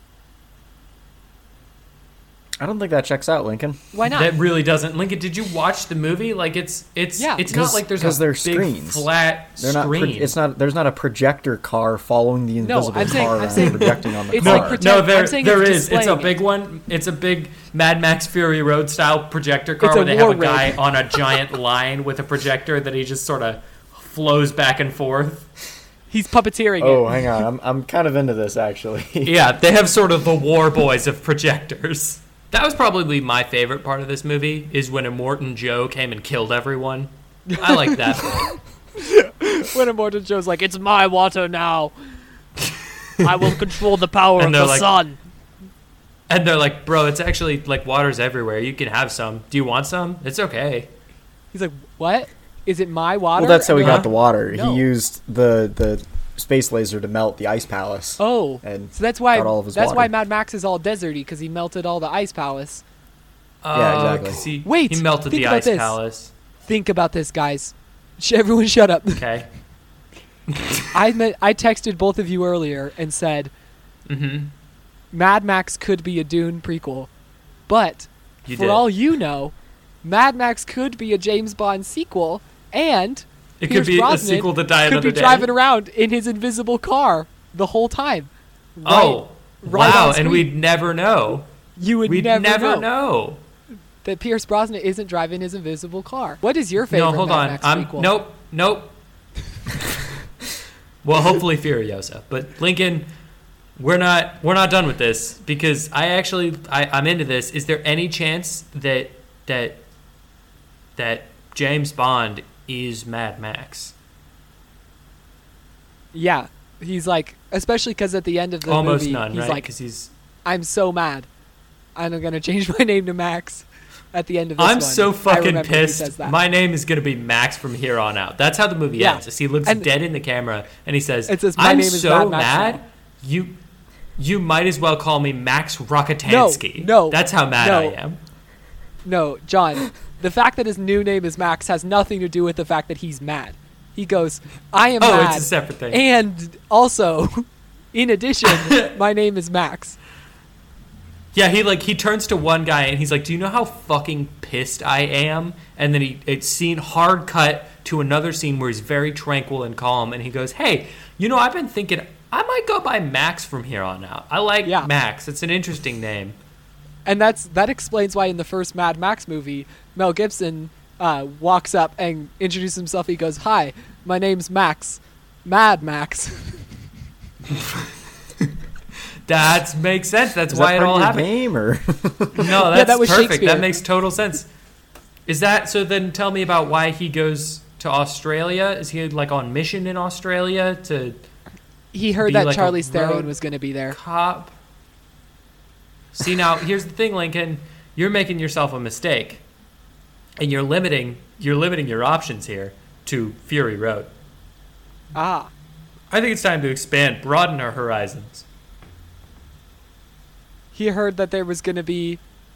I don't think that checks out, Lincoln. Why not? That really doesn't. Lincoln, did you watch the movie? Like, it's Yeah. not like there's a they're big screens. flat They're not. screen. There's not a projector car following the invisible I'm saying- car I'm and saying projecting on the it's car. like No, I'm there saying is. it's It's a displaying big it. one. It's a big Mad Max Fury Road style projector car It's a where they have a war rig. guy on a giant line with a projector that he just sort of flows back and forth. He's puppeteering Oh, it. hang on. I'm kind of into this actually. Yeah, they have sort of the war boys of projectors. That was probably my favorite part of this movie, is when Immortan Joe came and killed everyone. I like that bit. When Immortan Joe's like, it's my water now. I will control the power of And they're the like- sun. And they're like, bro, it's actually like water's everywhere. You can have some. Do you want some? It's okay. He's like, what? Is it my water? Well, that's how he And they're got the water. No. He used the space laser to melt the ice palace. Oh, And so that's why got all of his that's water. why Mad Max is all deserty, because he melted all the ice palace. Yeah, exactly. 'Cause he, Wait, he melted think the about ice this. palace. Think about this, guys. Everyone shut up. Okay. I texted both of you earlier and said Mm-hmm. Mad Max could be a Dune prequel, but You for did. all you know, Mad Max could be a James Bond sequel, and It Pierce could be a Brosnan sequel to Die could Another be Day. driving around in his invisible car the whole time. Oh, right wow. on And screen. we'd never know. You would We'd never, know. that Pierce Brosnan isn't driving his invisible car. What is your favorite No, hold Mad on. Max I'm prequel? nope. Well, hopefully Furiosa, but Lincoln, we're not done with this because I'm into this. Is there any chance that James Bond is Mad Max? Yeah, he's like, especially because at the end of the Almost movie, none, he's right? like, Because he's. I'm so mad. I'm gonna change my name to Max at the end of this I'm one. so I fucking remember he pissed. says that. My name is gonna be Max from here on out. That's how the movie Yeah. ends. He looks And- dead in the camera and he says, It says, "My "I'm name is so Mad Max mad. now." You might as well call me Max Rockatansky." No, that's how mad no. I am. No, John, the fact that his new name is Max has nothing to do with the fact that he's mad. He goes, I am Oh, mad. it's a separate thing. And also, in addition, my name is Max. Yeah, he turns to one guy and he's like, "Do you know how fucking pissed I am?" And then it's hard cut to another scene where he's very tranquil and calm, and he goes, "Hey, I've been thinking I might go by Max from here on out. I like Yeah. Max. It's an interesting name." And that explains why in the first Mad Max movie, Mel Gibson walks up and introduces himself. He goes, "Hi, my name's Max. Mad Max." That makes sense. That's Is why that it part all of your happened. game, or No, that's that was perfect. Shakespeare. That makes total sense. Is that so? Then tell me about why he goes to Australia. Is he like on mission in Australia to He heard Be that like a Charlize Theron road was going to be there. cop? See, now here's the thing, Lincoln. You're making yourself a mistake, and you're limiting your options here to Fury Road. Ah, I think it's time to expand, broaden our horizons. he heard that there was going to be,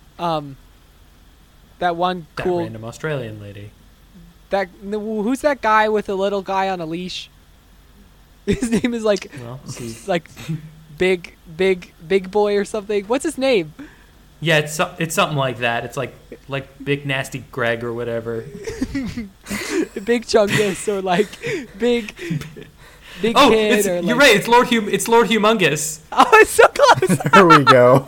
that one That cool random Australian lady. who's that guy with the little guy on a leash? His name is like Well, see. big boy or something. What's his name? Yeah, it's something like that. It's like Big Nasty Greg or whatever. Big Chungus or like big Oh, kid or like. you're right. It's Lord Humongous. Oh, it's so close. there we go.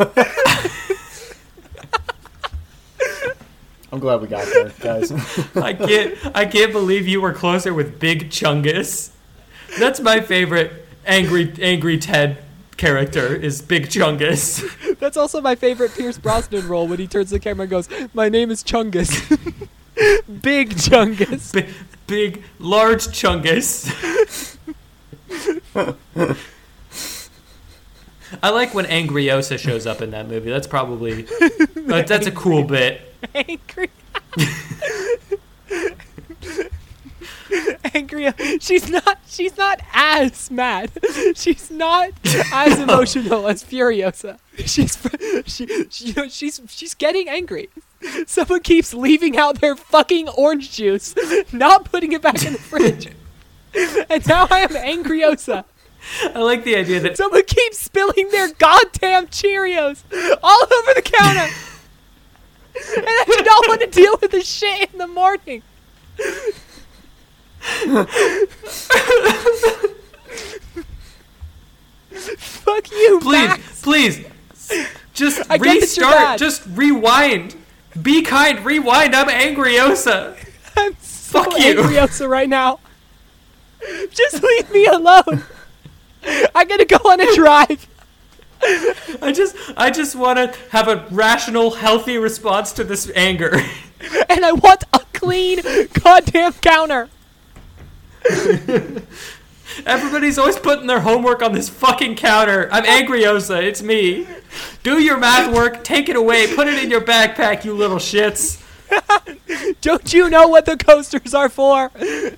I'm glad we got there, guys. I can't believe you were closer with Big Chungus. That's my favorite angry Ted character is Big Chungus. That's also my favorite Pierce Brosnan role when he turns to the camera and goes, "My name is Chungus." Big Chungus. Big large Chungus. I like when Angriosa shows up in that movie. That's probably that's a cool bit. Angry. Angry. She's not as mad. She's not as emotional as Furiosa. She's getting angry. Someone keeps leaving out their fucking orange juice, not putting it back in the fridge. And now I am Angriosa. I like the idea that Someone keeps spilling their goddamn Cheerios all over the counter. And I do not want to deal with this shit in the morning. Fuck you, Max. please, just I get that you're restart. mad. Just rewind. Be kind. Rewind. I'm Angriosa. I'm so Fuck you. Angriosa right now. Just leave me alone. I gotta go on a drive. I just want to have a rational, healthy response to this anger. And I want a clean goddamn counter. Everybody's always putting their homework on this fucking counter. I'm Angriosa. It's me. Do your math work. Take it away. Put it in your backpack, you little shits. Don't you know what the coasters are for?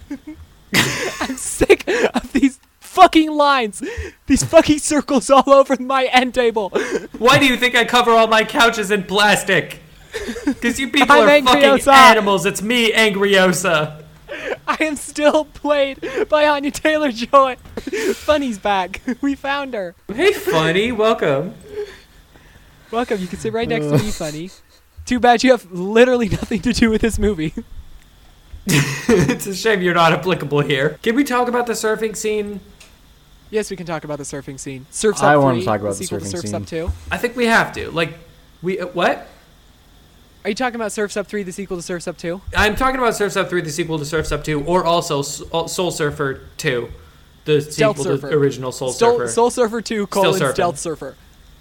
I'm sick of these fucking lines. These fucking circles all over my end table. Why do you think I cover all my couches in plastic? Because you people I'm are fucking Angriosa. animals. It's me, Angriosa. I am still played by Anya Taylor-Joy. Funny's back. We found her. Hey, Funny. Welcome. Welcome. You can sit right next to me, Funny. Too bad you have literally nothing to do with this movie. It's a shame you're not applicable here. Can we talk about the surfing scene? Yes, we can talk about the surfing scene. Surf's Up I 3, want to talk about the sequel to surfing Surf's scene. Up 2. I think we have to. Like, what? Are you talking about Surf's Up 3, the sequel to Surf's Up 2? I'm talking about Surf's Up 3, the sequel to Surf's Up 2, or also Soul Surfer 2, the Stealth sequel Surfer. to original Soul Surfer. Soul Surfer 2, surfing. Stealth Surfer.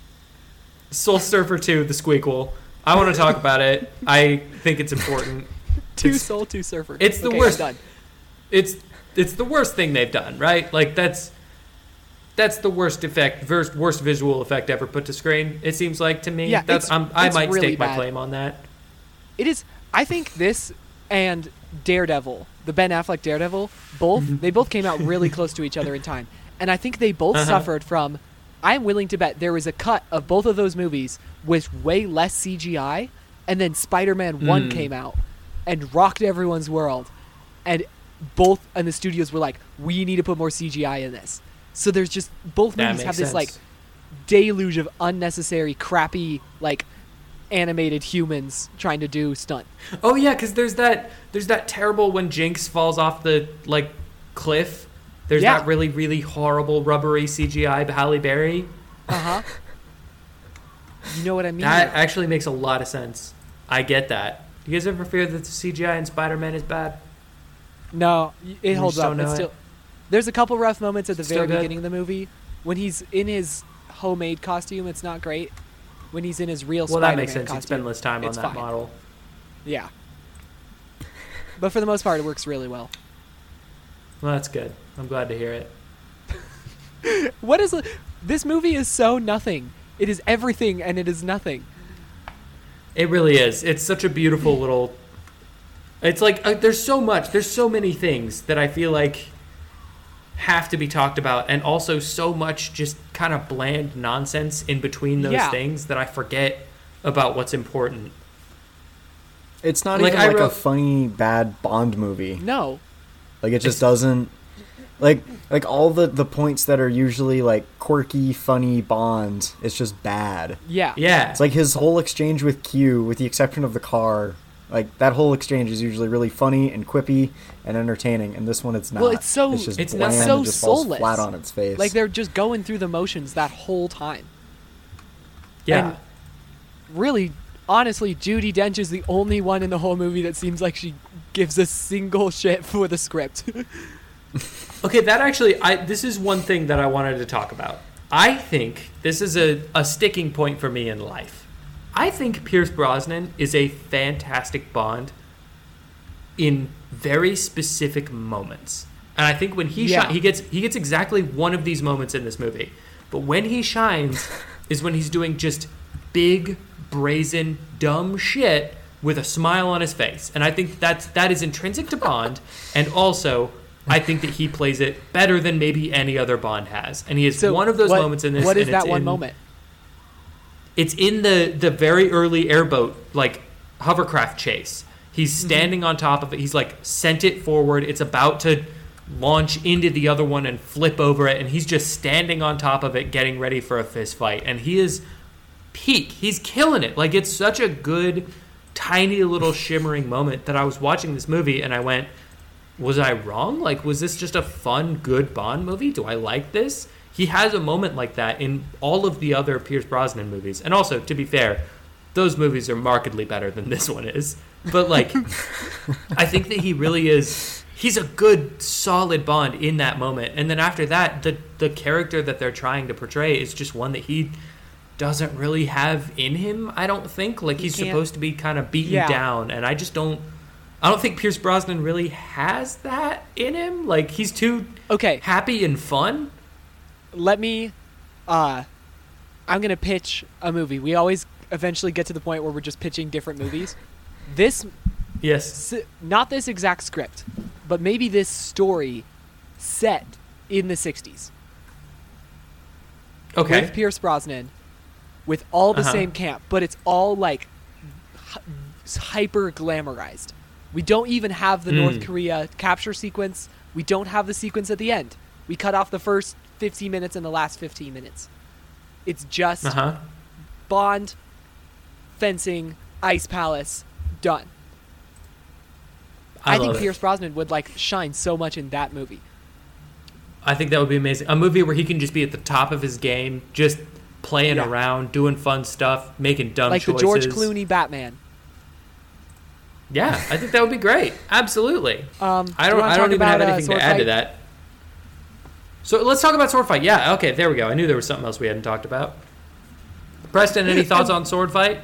Soul Surfer 2, the squeakquel. I want to talk about it. I think it's important. Two Soul, two Surfer. It's the Okay, worst. Done. It's the worst thing they've done, right? Like that's the worst worst visual effect ever put to screen. It seems like to me. Yeah, I it's might really stake my bad. claim on that. It is. I think this and Daredevil, the Ben Affleck Daredevil, they both came out really close to each other in time, and I think they both suffered from. I'm willing to bet there was a cut of both of those movies with way less CGI, and then Spider-Man 1 came out and rocked everyone's world, and the studios were like, we need to put more CGI in this. So there's just both That movies have makes this sense. like deluge of unnecessary, crappy, like animated humans trying to do stunt. Oh yeah, because there's that terrible when Jinx falls off the like cliff. There's Yeah. that really, really horrible rubbery CGI Halle Berry. Uh-huh. You know what I mean? That actually makes a lot of sense. I get that. You guys ever fear that the CGI in Spider-Man is bad? No, it holds just up. don't know It's it? still. There's a couple rough moments at the Still very good? beginning of the movie when he's in his homemade costume. It's not great. When he's in his real Well, Spider-Man that makes sense. costume, You'd spend less time on it's that fine. model. Yeah. But for the most part, it works really well. Well, that's good. I'm glad to hear it. What is this movie? Is so nothing. It is everything, and it is nothing. It really is. It's such a beautiful little. It's like there's so much. There's so many things that I feel like have to be talked about, and also so much just kind of bland nonsense in between those Yeah. things that I forget about what's important. It's not Like, even I like a wrote- funny bad Bond movie. No. Like it just doesn't like all the points that are usually like quirky, funny Bond, it's just bad. Yeah. Yeah. It's like his whole exchange with Q, with the exception of the car. Like that whole exchange is usually really funny and quippy and entertaining, and this one it's not. Well, it's so- it's just it's bland not- so and just falls soulless. flat on its face. Like they're just going through the motions that whole time. yeah. and- Really, honestly, Judi Dench is the only one in the whole movie that seems like she gives a single shit for the script. Okay, that actually, this is one thing that I wanted to talk about. I think this is a sticking point for me in life. I think Pierce Brosnan is a fantastic Bond in very specific moments. And I think when he he gets exactly one of these moments in this movie. But when he shines is when he's doing just big, brazen, dumb shit with a smile on his face. And I think that is intrinsic to Bond, and also I think that he plays it better than maybe any other Bond has. And he has So one of those what- moments in this. What is and that it's one in- moment? It's in the very early airboat, like, hovercraft chase. He's standing on top of it. He's, like, sent it forward. It's about to launch into the other one and flip over it. And he's just standing on top of it, getting ready for a fist fight. And he is peak. He's killing it. Like, it's such a good, tiny little shimmering moment that I was watching this movie and I went, was I wrong? Like, was this just a fun, good Bond movie? Do I like this? He has a moment like that in all of the other Pierce Brosnan movies. And also, to be fair, those movies are markedly better than this one is. But, like, I think that he really is... He's a good, solid Bond in that moment. And then after that, the character that they're trying to portray is just one that he doesn't really have in him, I don't think. Like, he's can't- supposed to be kind of beaten Yeah. down. And I just don't I don't think Pierce Brosnan really has that in him. Like, he's too Okay, happy and fun. let me. I'm gonna pitch a movie. We always eventually get to the point where we're just pitching different movies. This, Yes. not this exact script, but maybe this story set in the '60s Okay. with Pierce Brosnan, with all the Uh-huh. same camp, but it's all like hyper glamorized. We don't even have the North Korea capture sequence. We don't have the sequence at the end. We cut off the first 15 minutes and the last 15 minutes. It's just Uh-huh. Bond, fencing, ice palace, done. I think love it. Pierce Brosnan would like shine so much in that movie. I think that would be amazing. A movie where he can just be at the top of his game, just playing Yeah. around, doing fun stuff, making dumb Like choices. the George Clooney Batman. Yeah, I think that would be great. Absolutely. I I don't even have anything to add to that. So let's talk about Sword Fight. Yeah, okay, there we go. I knew there was something else we hadn't talked about. Preston, any thoughts on Sword Fight?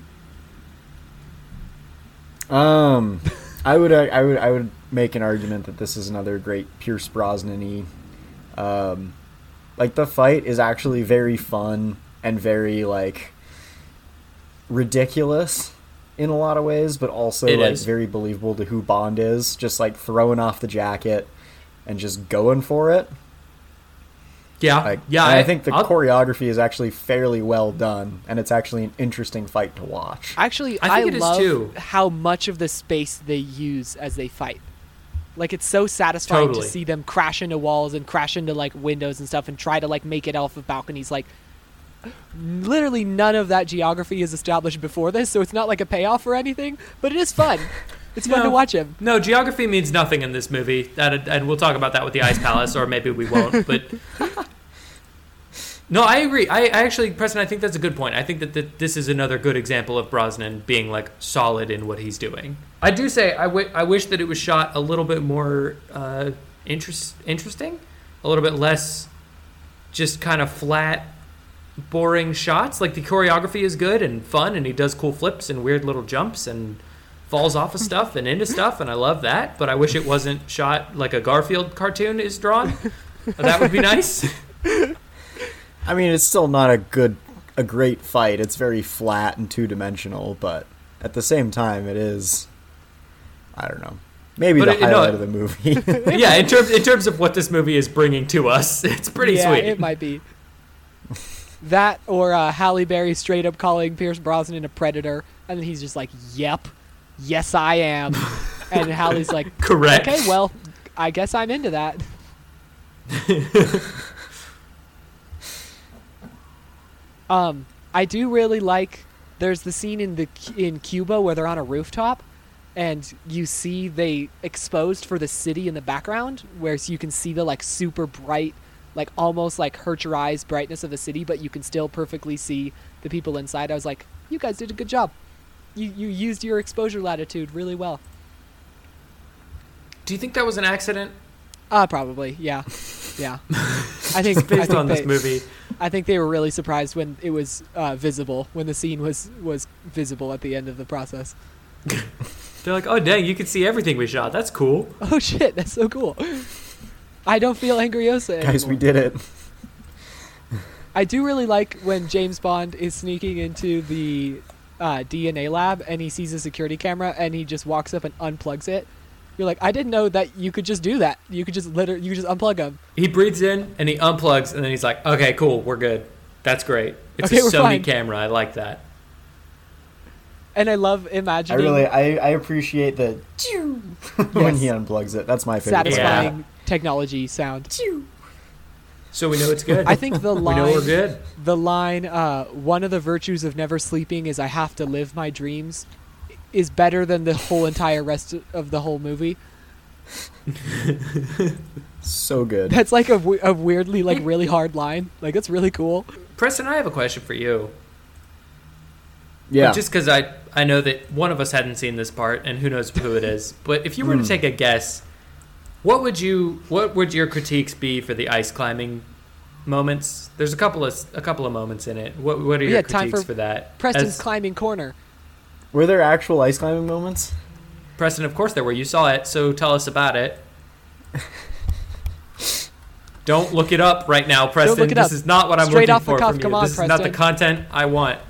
I would make an argument that this is another great Pierce Brosnan-y. Like, the fight is actually very fun and very, like, ridiculous in a lot of ways, but also It like is. very believable to who Bond is. Just like throwing off the jacket and just going for it. Yeah, Like, yeah. and I think the I'll- choreography is actually fairly well done, and it's actually an interesting fight to watch. Actually, I I think it is love too. how much of the space they use as they fight. Like, it's so satisfying Totally. to see them crash into walls and crash into like windows and stuff and try to like make it off of balconies. Like, literally none of that geography is established before this, so it's not like a payoff or anything. But it is fun. It's fun to No. watch him. No, geography means nothing in this movie, and we'll talk about that with the Ice Palace, or maybe we won't. But no, I agree. I actually, Preston, I think that's a good point. I think that this is another good example of Brosnan being like solid in what he's doing. I do say I wish that it was shot a little bit more interesting, a little bit less just kind of flat, boring shots. Like, the choreography is good and fun, and he does cool flips and weird little jumps and falls off of stuff and into stuff, and I love that. But I wish it wasn't shot like a Garfield cartoon is drawn. That would be nice. I mean, it's still not a great fight. It's very flat and two-dimensional, but at the same time, it is, I don't know, maybe But the no, highlight of the movie. Yeah, in terms of what this movie is bringing to us, it's pretty yeah, sweet. it might be. That or Halle Berry straight up calling Pierce Brosnan a predator, and then he's just like, "Yep, yes I am," and Halle's like, Correct. "Okay, well, I guess I'm into that." I do really like. There's the scene in Cuba where they're on a rooftop, and you see they exposed for the city in the background, where you can see the like super bright, like almost like hurt your eyes brightness of the city, but you can still perfectly see the people inside. I was like, you guys did a good job. You used your exposure latitude really well. Do you think that was an accident Probably, yeah, yeah. I think based on this movie? I think they were really surprised when it was visible, when the scene was visible at the end of the process. They're like, oh dang, you can see everything we shot. That's cool. Oh shit, that's so cool. I don't feel Angriosa anymore. Guys, we did it. I do really like when James Bond is sneaking into the DNA lab and he sees a security camera and he just walks up and unplugs it. You're like, I didn't know that you could just do that. You could just unplug them. He breathes in and he unplugs, and then he's like, okay, cool, we're good. That's great. It's Okay, a we're Sony fine. camera. I like that. And I love imagining I appreciate the when he unplugs it. That's my favorite. satisfying technology sound. So we know it's good. I think the we line, know we're good. the line, one of the virtues of never sleeping is I have to live my dreams, is better than the whole entire rest of the whole movie. So good. That's like a weirdly like really hard line. Like, it's really cool. Preston, I have a question for you. Yeah. Just because I know that one of us hadn't seen this part, and who knows who it is. But if you were to take a guess, what would your critiques be for the ice climbing moments? There's a couple of moments in it. What are your Time critiques for that? Preston's As- climbing corner. Were there actual ice climbing moments? Preston, of course there were. You saw it, so tell us about it. Don't look it up right now, Preston. Don't look it up. This is not what I'm Straight looking off the for cuff, from you. come on, This is not the Preston. content I want.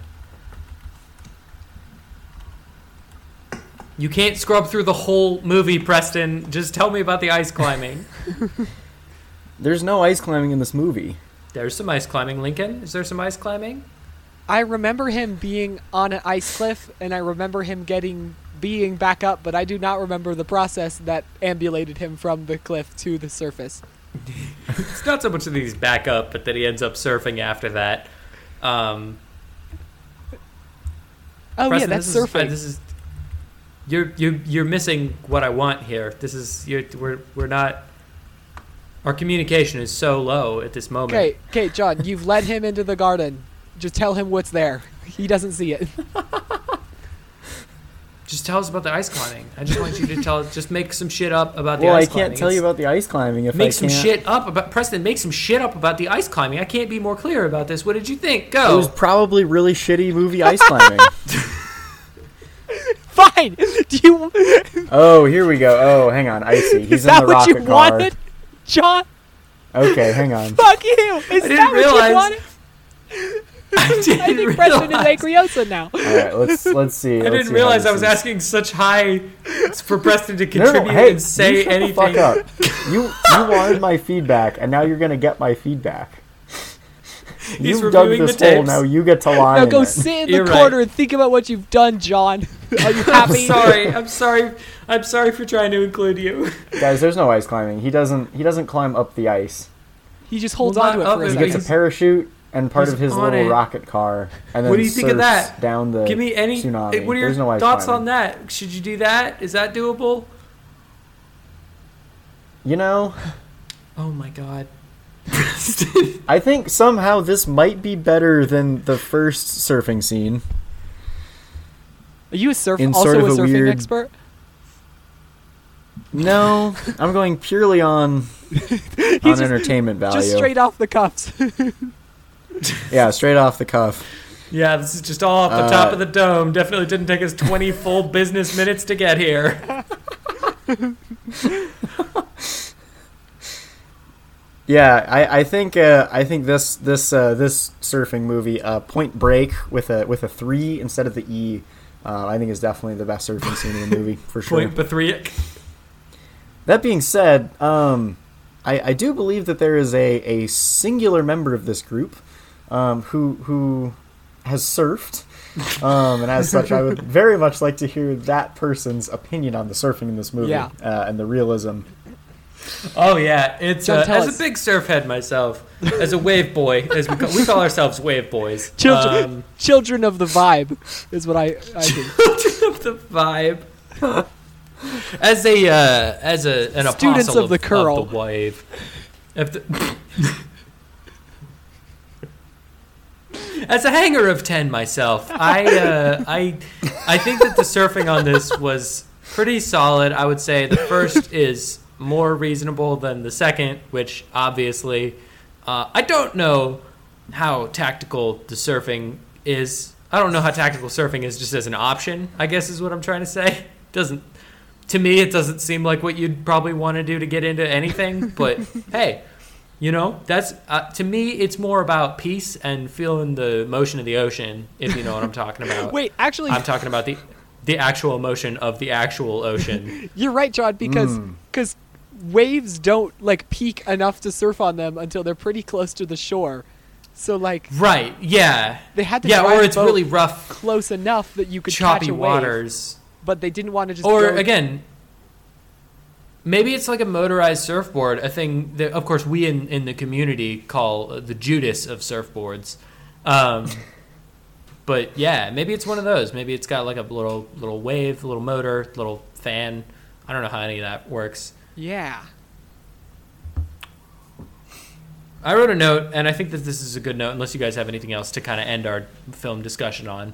You can't scrub through the whole movie, Preston. Just tell me about the ice climbing. There's no ice climbing in this movie. There's some ice climbing, Lincoln. Is there some ice climbing? I remember him being on an ice cliff, and I remember him being back up, but I do not remember the process that ambulated him from the cliff to the surface. It's not so much that he's back up, but that he ends up surfing after that. Oh Preston, yeah, that's surfing. This is you're missing what I want here. This is we're not. Our communication is so low at this moment. Okay, John, you've led him into the garden. Just tell him what's there. He doesn't see it. Just tell us about the ice climbing. I just want you to just make some shit up about the Well, ice I climbing. can't tell you about the ice climbing if I Make can't. some shit up about Preston. Make some shit up about the ice climbing. I can't be more clear about this. What did you think? It Go. was probably really shitty movie ice climbing. Fine. Do you? Oh, here we go. Oh, hang on. Icy. He's Is in that the what rocket you car. wanted, John? Okay, hang on. Fuck you. Is didn't that realize- what you wanted? I I think Preston is Acriosa now. All right, let's see. I Let's didn't see realize how I this was is. asking such high for Preston to No, contribute hey, and say you shut anything. the fuck up. You wanted my feedback, and now you're gonna get my feedback. He's You've dug reviewing this the hole. tapes. Now you get to lie. Now in go it. sit in the You're corner right. and think about what you've done, John. Are you I'm happy? sorry. I'm sorry for trying to include you. Guys, there's no ice climbing. He doesn't climb up the ice. He just holds Well, on to it not for a up He it, second. gets a parachute and part he's of his on little it. rocket car, and then What do you think of surfs that? down the Give me any. tsunami. What are your There's no ice thoughts climbing. on that? Should you do that? Is that doable? You know, Oh my god. I think somehow this might be better than the first surfing scene. Are you In also sort of a a surfing weird- expert? No, I'm going purely on just- entertainment value. Just straight off the cuffs. Yeah, straight off the cuff. Yeah, this is just all off the top of the dome. Definitely didn't take us 20 full business minutes to get here. Yeah, I think this surfing movie, Point Break with a 3 instead of the E, I think is definitely the best surfing scene in the movie for sure. Point Pathriac. That being said, I do believe that there is a singular member of this group who has surfed, and as such, I would very much like to hear that person's opinion on the surfing in this movie Yeah. and the realism. Oh yeah, it's John, tell as us. a big surf head myself, as a wave boy, as we call ourselves wave boys. Children of the vibe is what I think. Of the vibe. As an Students apostle of the curl. of the wave. As a hanger of 10 myself, I think that the surfing on this was pretty solid. I would say the first is more reasonable than the second, which obviously I don't know how tactical the surfing is. I don't know how tactical surfing is just as an option, I guess is what I'm trying to say. To me, it doesn't seem like what you'd probably want to do to get into anything, but hey, you know, that's to me, it's more about peace and feeling the motion of the ocean, if you know what I'm talking about. Wait, actually, I'm talking about the actual motion of the actual ocean. you're right, John, because waves don't like peak enough to surf on them until they're pretty close to the shore. So like Right, yeah. they had to Yeah, drive or the it's boat really rough, close enough that you could choppy catch a wave, waters. but they didn't want to just Or go. again, maybe it's like a motorized surfboard, a thing that, of course, we in the community call the Judas of surfboards. But yeah, maybe it's one of those. Maybe it's got like a little wave, little motor, little fan. I don't know how any of that works. Yeah. I wrote a note, and I think that this is a good note, unless you guys have anything else to kind of end our film discussion on.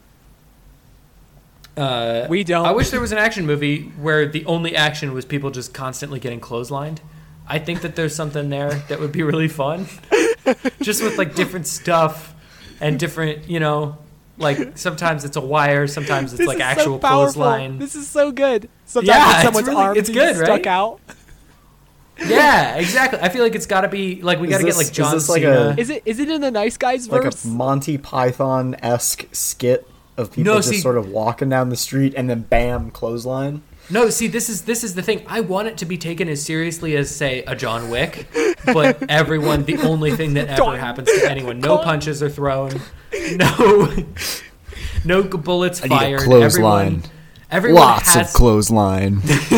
We don't. I wish there was an action movie where the only action was people just constantly getting clotheslined. I think that there's something there that would be really fun. Just with like different stuff and different, you know, Like sometimes it's a wire, sometimes it's This like is so actual powerful. clothesline. This is so good. Sometimes Yeah, it's it's someone's really- arm it's being good, stuck right? out. Yeah, exactly. I feel like it's got to be like we got to get like John this like Cena. Is it in the Nice Guys like verse? a Monty Python-esque skit of people No, just see- sort of walking down the street and then bam, clothesline. No, see, this is the thing. I want it to be taken as seriously as, say, a John Wick, but everyone, the only thing that ever Doink. happens to anyone, no Doink. punches are thrown, no bullets I need a fired. clothesline. Everyone Lots has, of clothesline.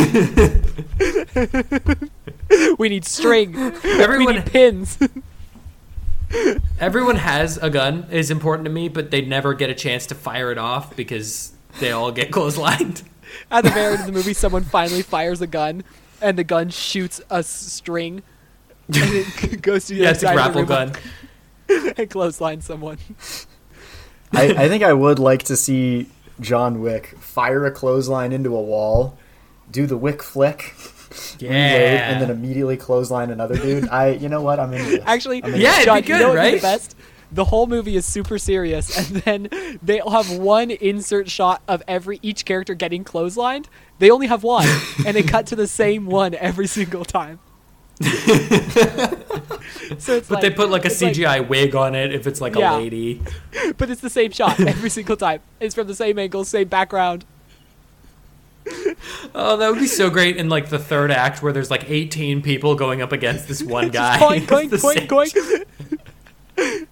We need string. We Everyone, need pins. everyone has a gun is important to me, but they never get a chance to fire it off because they all get clotheslined. At the very end of the movie, someone finally fires a gun, and the gun shoots a string, and it goes to the Yeah, other it's a side of the grapple room gun. and clothesline someone. I think I would like to see John Wick fire a clothesline into a wall, do the Wick flick, reload, and then immediately clothesline another dude. You know what? I'm into this. Actually, I'm into Yeah, this. it'd John, be you know good, what would be right? the best? The whole movie is super serious, and then they'll have one insert shot of each character getting clotheslined. They only have one, and they cut to the same one every single time. So it's But they put like a it's like- CGI wig on it if it's like Yeah. a lady. but it's the same shot every single time. It's from the same angle, same background. Oh, that would be so great in like the third act where there's like 18 people going up against this one guy. Just going, It's the going, same- going.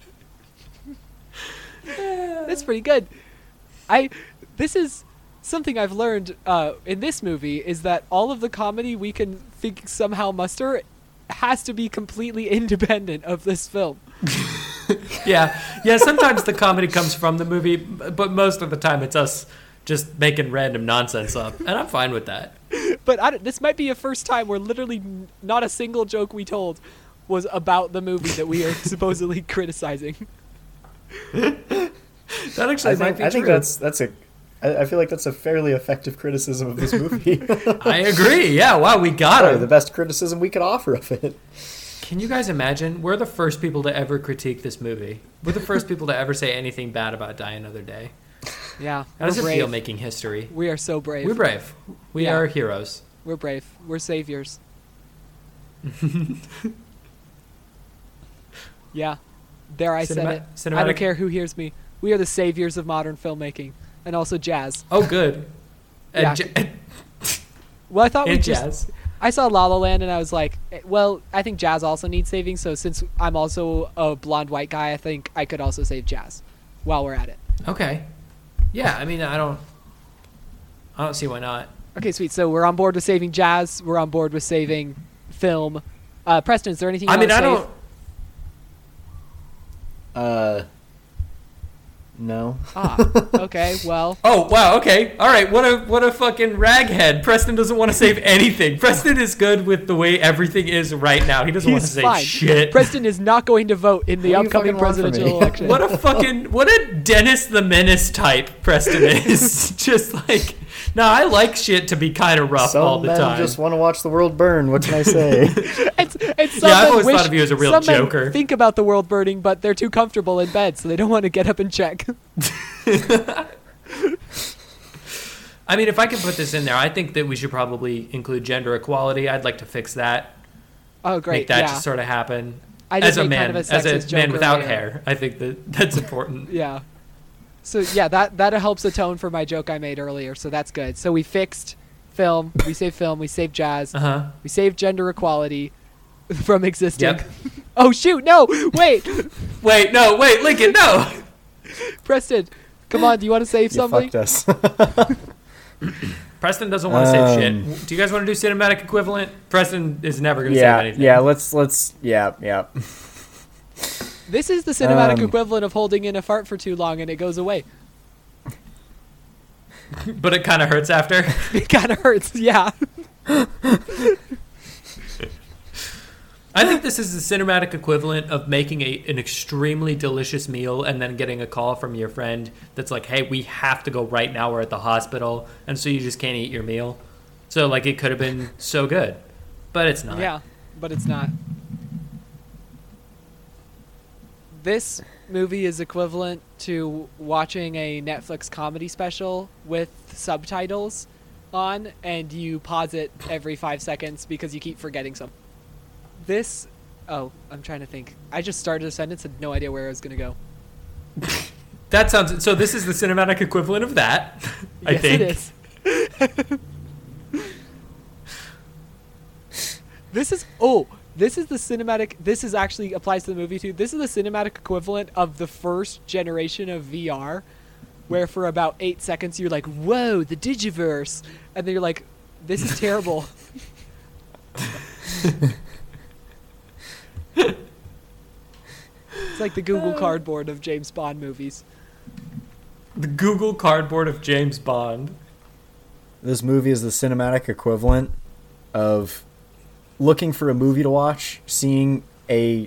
That's pretty good. This is something I've learned in this movie is that all of the comedy we can somehow muster has to be completely independent of this film. Yeah, sometimes the comedy comes from the movie, but most of the time it's us just making random nonsense up, and I'm fine with that. But this might be a first time where literally not a single joke we told was about the movie that we are supposedly criticizing. That actually might be I think true. I feel like that's a fairly effective criticism of this movie. I agree. Yeah, wow, we got Probably it. the best criticism we could offer of it. Can you guys imagine? We're the first people to ever critique this movie. We're the first people to ever say anything bad about Die Another Day. Yeah, How does we're it brave. feel making history? We are so brave. We're brave. We Yeah. are heroes. We're brave. We're saviors. Yeah. There I said it. I Cinematic- don't care who hears me. We are the saviors of modern filmmaking. And also jazz. Oh, good. And Yeah. Well, I thought we and just... jazz. I saw La La Land and I was like, well, I think jazz also needs saving. So since I'm also a blonde white guy, I think I could also save jazz while we're at it. Okay. Yeah, I mean, I don't see why not. Okay, sweet. So we're on board with saving jazz. We're on board with saving film. Preston, is there anything you I mean, want I to save? don't. No. Okay, well... Oh wow, okay, all right. What a fucking raghead. Preston doesn't want to save anything. Preston is good with the way everything is right now. He doesn't want to He's save fine. shit. Preston is not going to vote in the What do you upcoming fucking want from presidential me? election. what a Dennis the Menace type Preston is. Just like, no, I like shit to be kind of rough all Some the men time. just want to watch the world burn. What can I say? And some Yeah, I've men always wish- thought of you as a real some men joker. think about the world burning, but they're too comfortable in bed, so they don't want to get up and check. I mean, if I could put this in there, I think that we should probably include gender equality. I'd like to fix that. Oh, great! Make that yeah, just sort of happen. I did As a make man, kind of a as sexist a joke man without earlier. hair, I think that's important. Yeah. So yeah, that helps atone for my joke I made earlier. So that's good. So we fixed film. We saved film. We saved jazz. Uh huh. We saved gender equality from existing. Yep. Oh shoot! No, wait, Wait, no, wait, Lincoln, no. Preston, come on. Do you want to save You something? fucked us. Preston doesn't want to save Um, shit. Do you guys want to do cinematic equivalent? Preston is never going to save anything. yeah. Let's. Yeah. This is the cinematic Um, equivalent of holding in a fart for too long and it goes away. But it kind of hurts after. It kind of hurts. Yeah. I think this is the cinematic equivalent of making an extremely delicious meal and then getting a call from your friend that's like, hey, we have to go right now. We're at the hospital. And so you just can't eat your meal. So, like, it could have been so good. But it's not. Yeah, but it's not. This movie is equivalent to watching a Netflix comedy special with subtitles on, and you pause it every 5 seconds because you keep forgetting something. I'm trying to think. I just started a sentence and no idea where I was going to go. That sounds... So this is the cinematic equivalent of that, I think. Yes, it is. This is the cinematic... This is actually applies to the movie, too. This is the cinematic equivalent of the first generation of VR, where for about 8 seconds you're like, whoa, the Digiverse. And then you're like, this is terrible. It's like the Google Cardboard of James Bond movies. The Google Cardboard of James Bond. This movie is the cinematic equivalent of looking for a movie to watch, seeing a...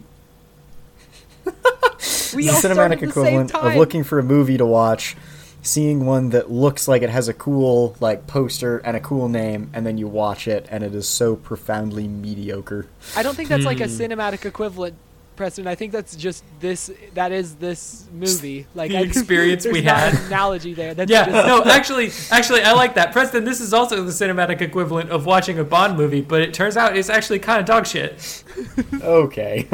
We the all started cinematic at the equivalent same of time. looking for a movie to watch, seeing one that looks like it has a cool poster and a cool name, and then you watch it, and it is so profoundly mediocre. I don't think that's like a cinematic equivalent, Preston. I think that's just this. That is this movie. Like The experience there's we not had. an analogy there. That's Yeah, just, no, actually, I like that. Preston, this is also the cinematic equivalent of watching a Bond movie, but it turns out it's actually kind of dog shit. Okay.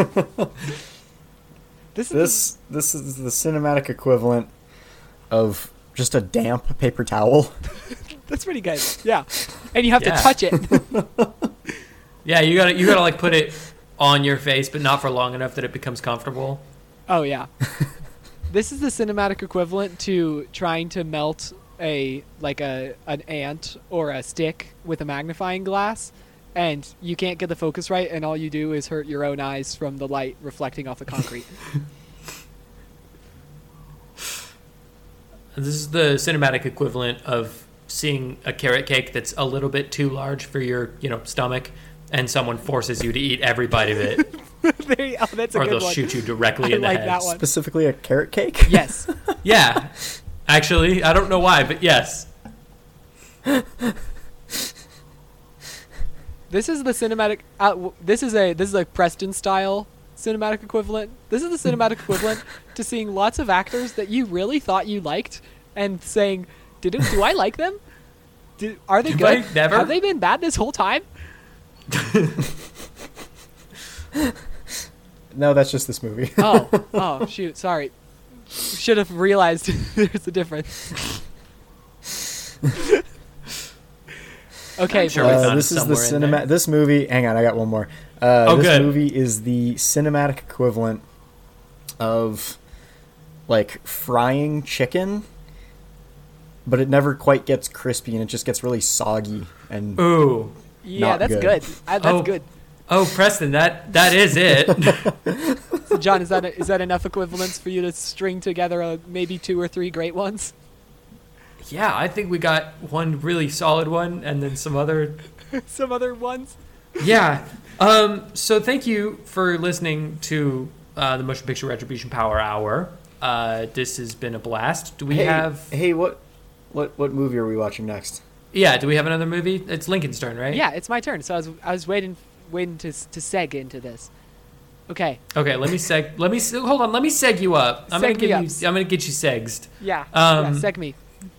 This This is the cinematic equivalent of just a damp paper towel. that's pretty good. Yeah, and you have Yeah. to touch it. Yeah, you gotta like put it on your face, but not for long enough that it becomes comfortable. Oh yeah. This is the cinematic equivalent to trying to melt an ant or a stick with a magnifying glass, and you can't get the focus right, and all you do is hurt your own eyes from the light reflecting off the concrete. This is the cinematic equivalent of seeing a carrot cake that's a little bit too large for your, stomach, and someone forces you to eat every bite of it, That's a or good they'll one. shoot you directly I in the like head. that one. Specifically a carrot cake? Yes. Yeah, actually, I don't know why, but yes. This is the cinematic. This is a Preston style cinematic equivalent. This is the cinematic equivalent to seeing lots of actors that you really thought you liked and saying, do I like them? Are they Do good? I never? Have they been bad this whole time? No, that's just this movie. Oh, shoot. Sorry. Should have realized there's a difference. Okay, I'm sure we found it this is the somewhere in there. This movie. Hang on, I got one more. Oh, this good. movie is the cinematic equivalent of like frying chicken, but it never quite gets crispy, and it just gets really soggy. And Ooh. yeah, not that's good. good. That's Oh. good. Oh, Preston, that is it. So, John, is that enough equivalents for you to string together maybe 2 or 3 great ones? Yeah, I think we got one really solid one, and then some other. Some other ones? Yeah. So thank you for listening to the Motion Picture Retribution Power Hour. This has been a blast. Do we have? Hey, what movie are we watching next? Yeah. Do we have another movie? It's Lincoln's turn, right? Yeah, it's my turn. So I was waiting to seg into this. Okay. Okay. Hold on. Let me seg you up. I'm Seg me up. gonna get you segged. Yeah. Seg me.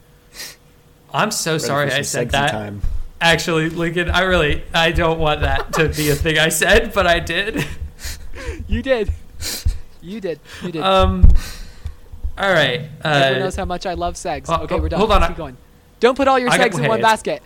I'm so Ready sorry for I some said sexy that. time. Actually, Lincoln, I don't want that to be a thing I said, but I did. You did. You did. All right. Everyone knows how much I love segs. Okay, we're done. hold on, Keep going. Don't put all your I got- segs in one hey. basket.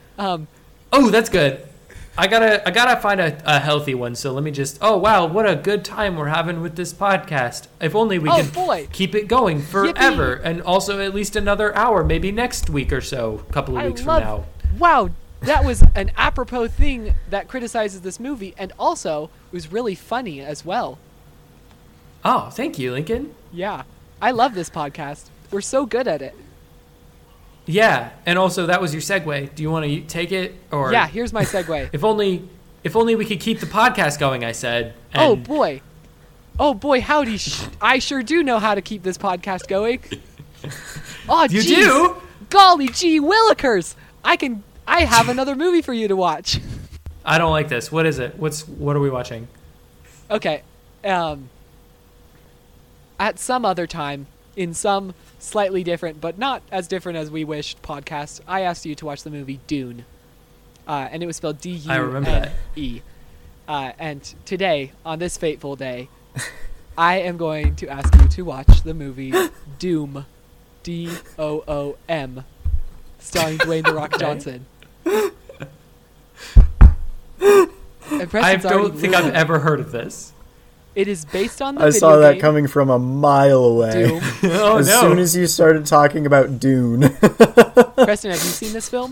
Oh, that's good. I gotta find a healthy one. So let me just. Oh wow, what a good time we're having with this podcast. If only we Oh, could boy. keep it going forever, and also at least another hour, maybe next week or so, a couple of weeks from now. Wow, that was an apropos thing that criticizes this movie, and also it was really funny as well. Oh, thank you, Lincoln. Yeah, I love this podcast. We're so good at it. Yeah, and also that was your segue. Do you want to take it or? Yeah, here's my segue. If only we could keep the podcast going. I said. Oh And boy, howdy! I sure do know how to keep this podcast going. Oh, You jeez. do? Golly gee willikers! I have another movie for you to watch. I don't like this. What is it? What are we watching? Okay, at some other time, in some slightly different, but not as different as we wished podcast, I asked you to watch the movie Dune. And it was spelled D-U-N-E. I remember that. And today, on this fateful day, I am going to ask you to watch the movie Doom. D-O-O-M. Starring Dwayne The Rock Johnson. I don't think I've ever heard of this. It is based on the I video saw that game coming from a mile away. Doom. Oh, As no. soon as you started talking about Dune. Preston, have you seen this film?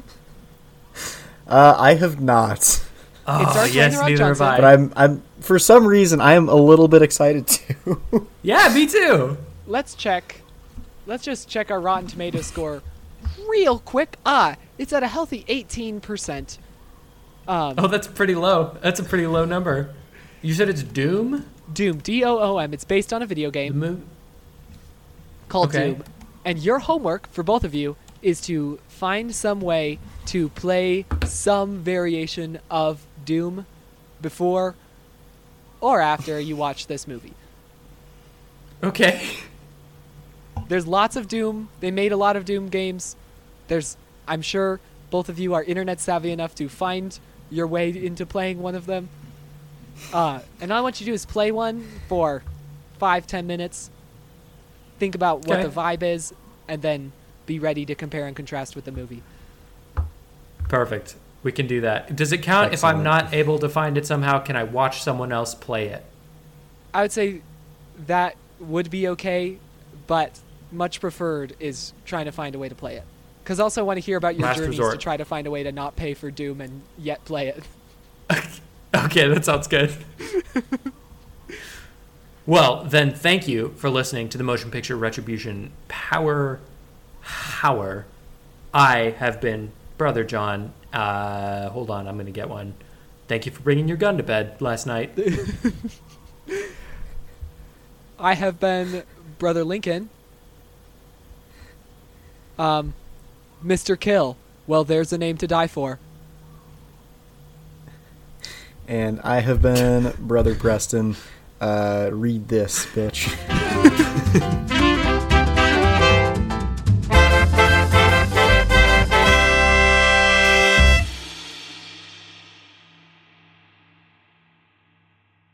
I have not. Oh, It stars Dwayne yes, The Rock neither have Johnson. I. But I'm for some reason I am a little bit excited too. Yeah, me too. Let's just check our Rotten Tomato score real quick. It's at a healthy 18%. Oh, that's pretty low. That's a pretty low number. You said it's Doom? Doom, D-O-O-M. It's based on a video The game movie? called Okay. Doom. And your homework for both of you is to find some way to play some variation of Doom before or after you watch this movie. Okay. There's lots of Doom. They made a lot of Doom games. I'm sure both of you are internet savvy enough to find your way into playing one of them. And all I want you to do is play one for 5-10 minutes. Think about what Okay. the vibe is, and then be ready to compare and contrast with the movie. Perfect. We can do that. Does it count if I'm Excellent. not able to find it somehow? Can I watch someone else play it? I would say that would be okay, but much preferred is trying to find a way to play it. Because also I want to hear about your Last journeys resort. to try to find a way to not pay for Doom and yet play it. Okay, that sounds good. Well, then thank you for listening to the Motion Picture Retribution Power Hour. I have been Brother John. Hold on, I'm going to get one. Thank you for bringing your gun to bed last night. I have been Brother Lincoln. Mr. Kill. Well, there's a name to die for. And I have been Brother Preston. Read this, bitch.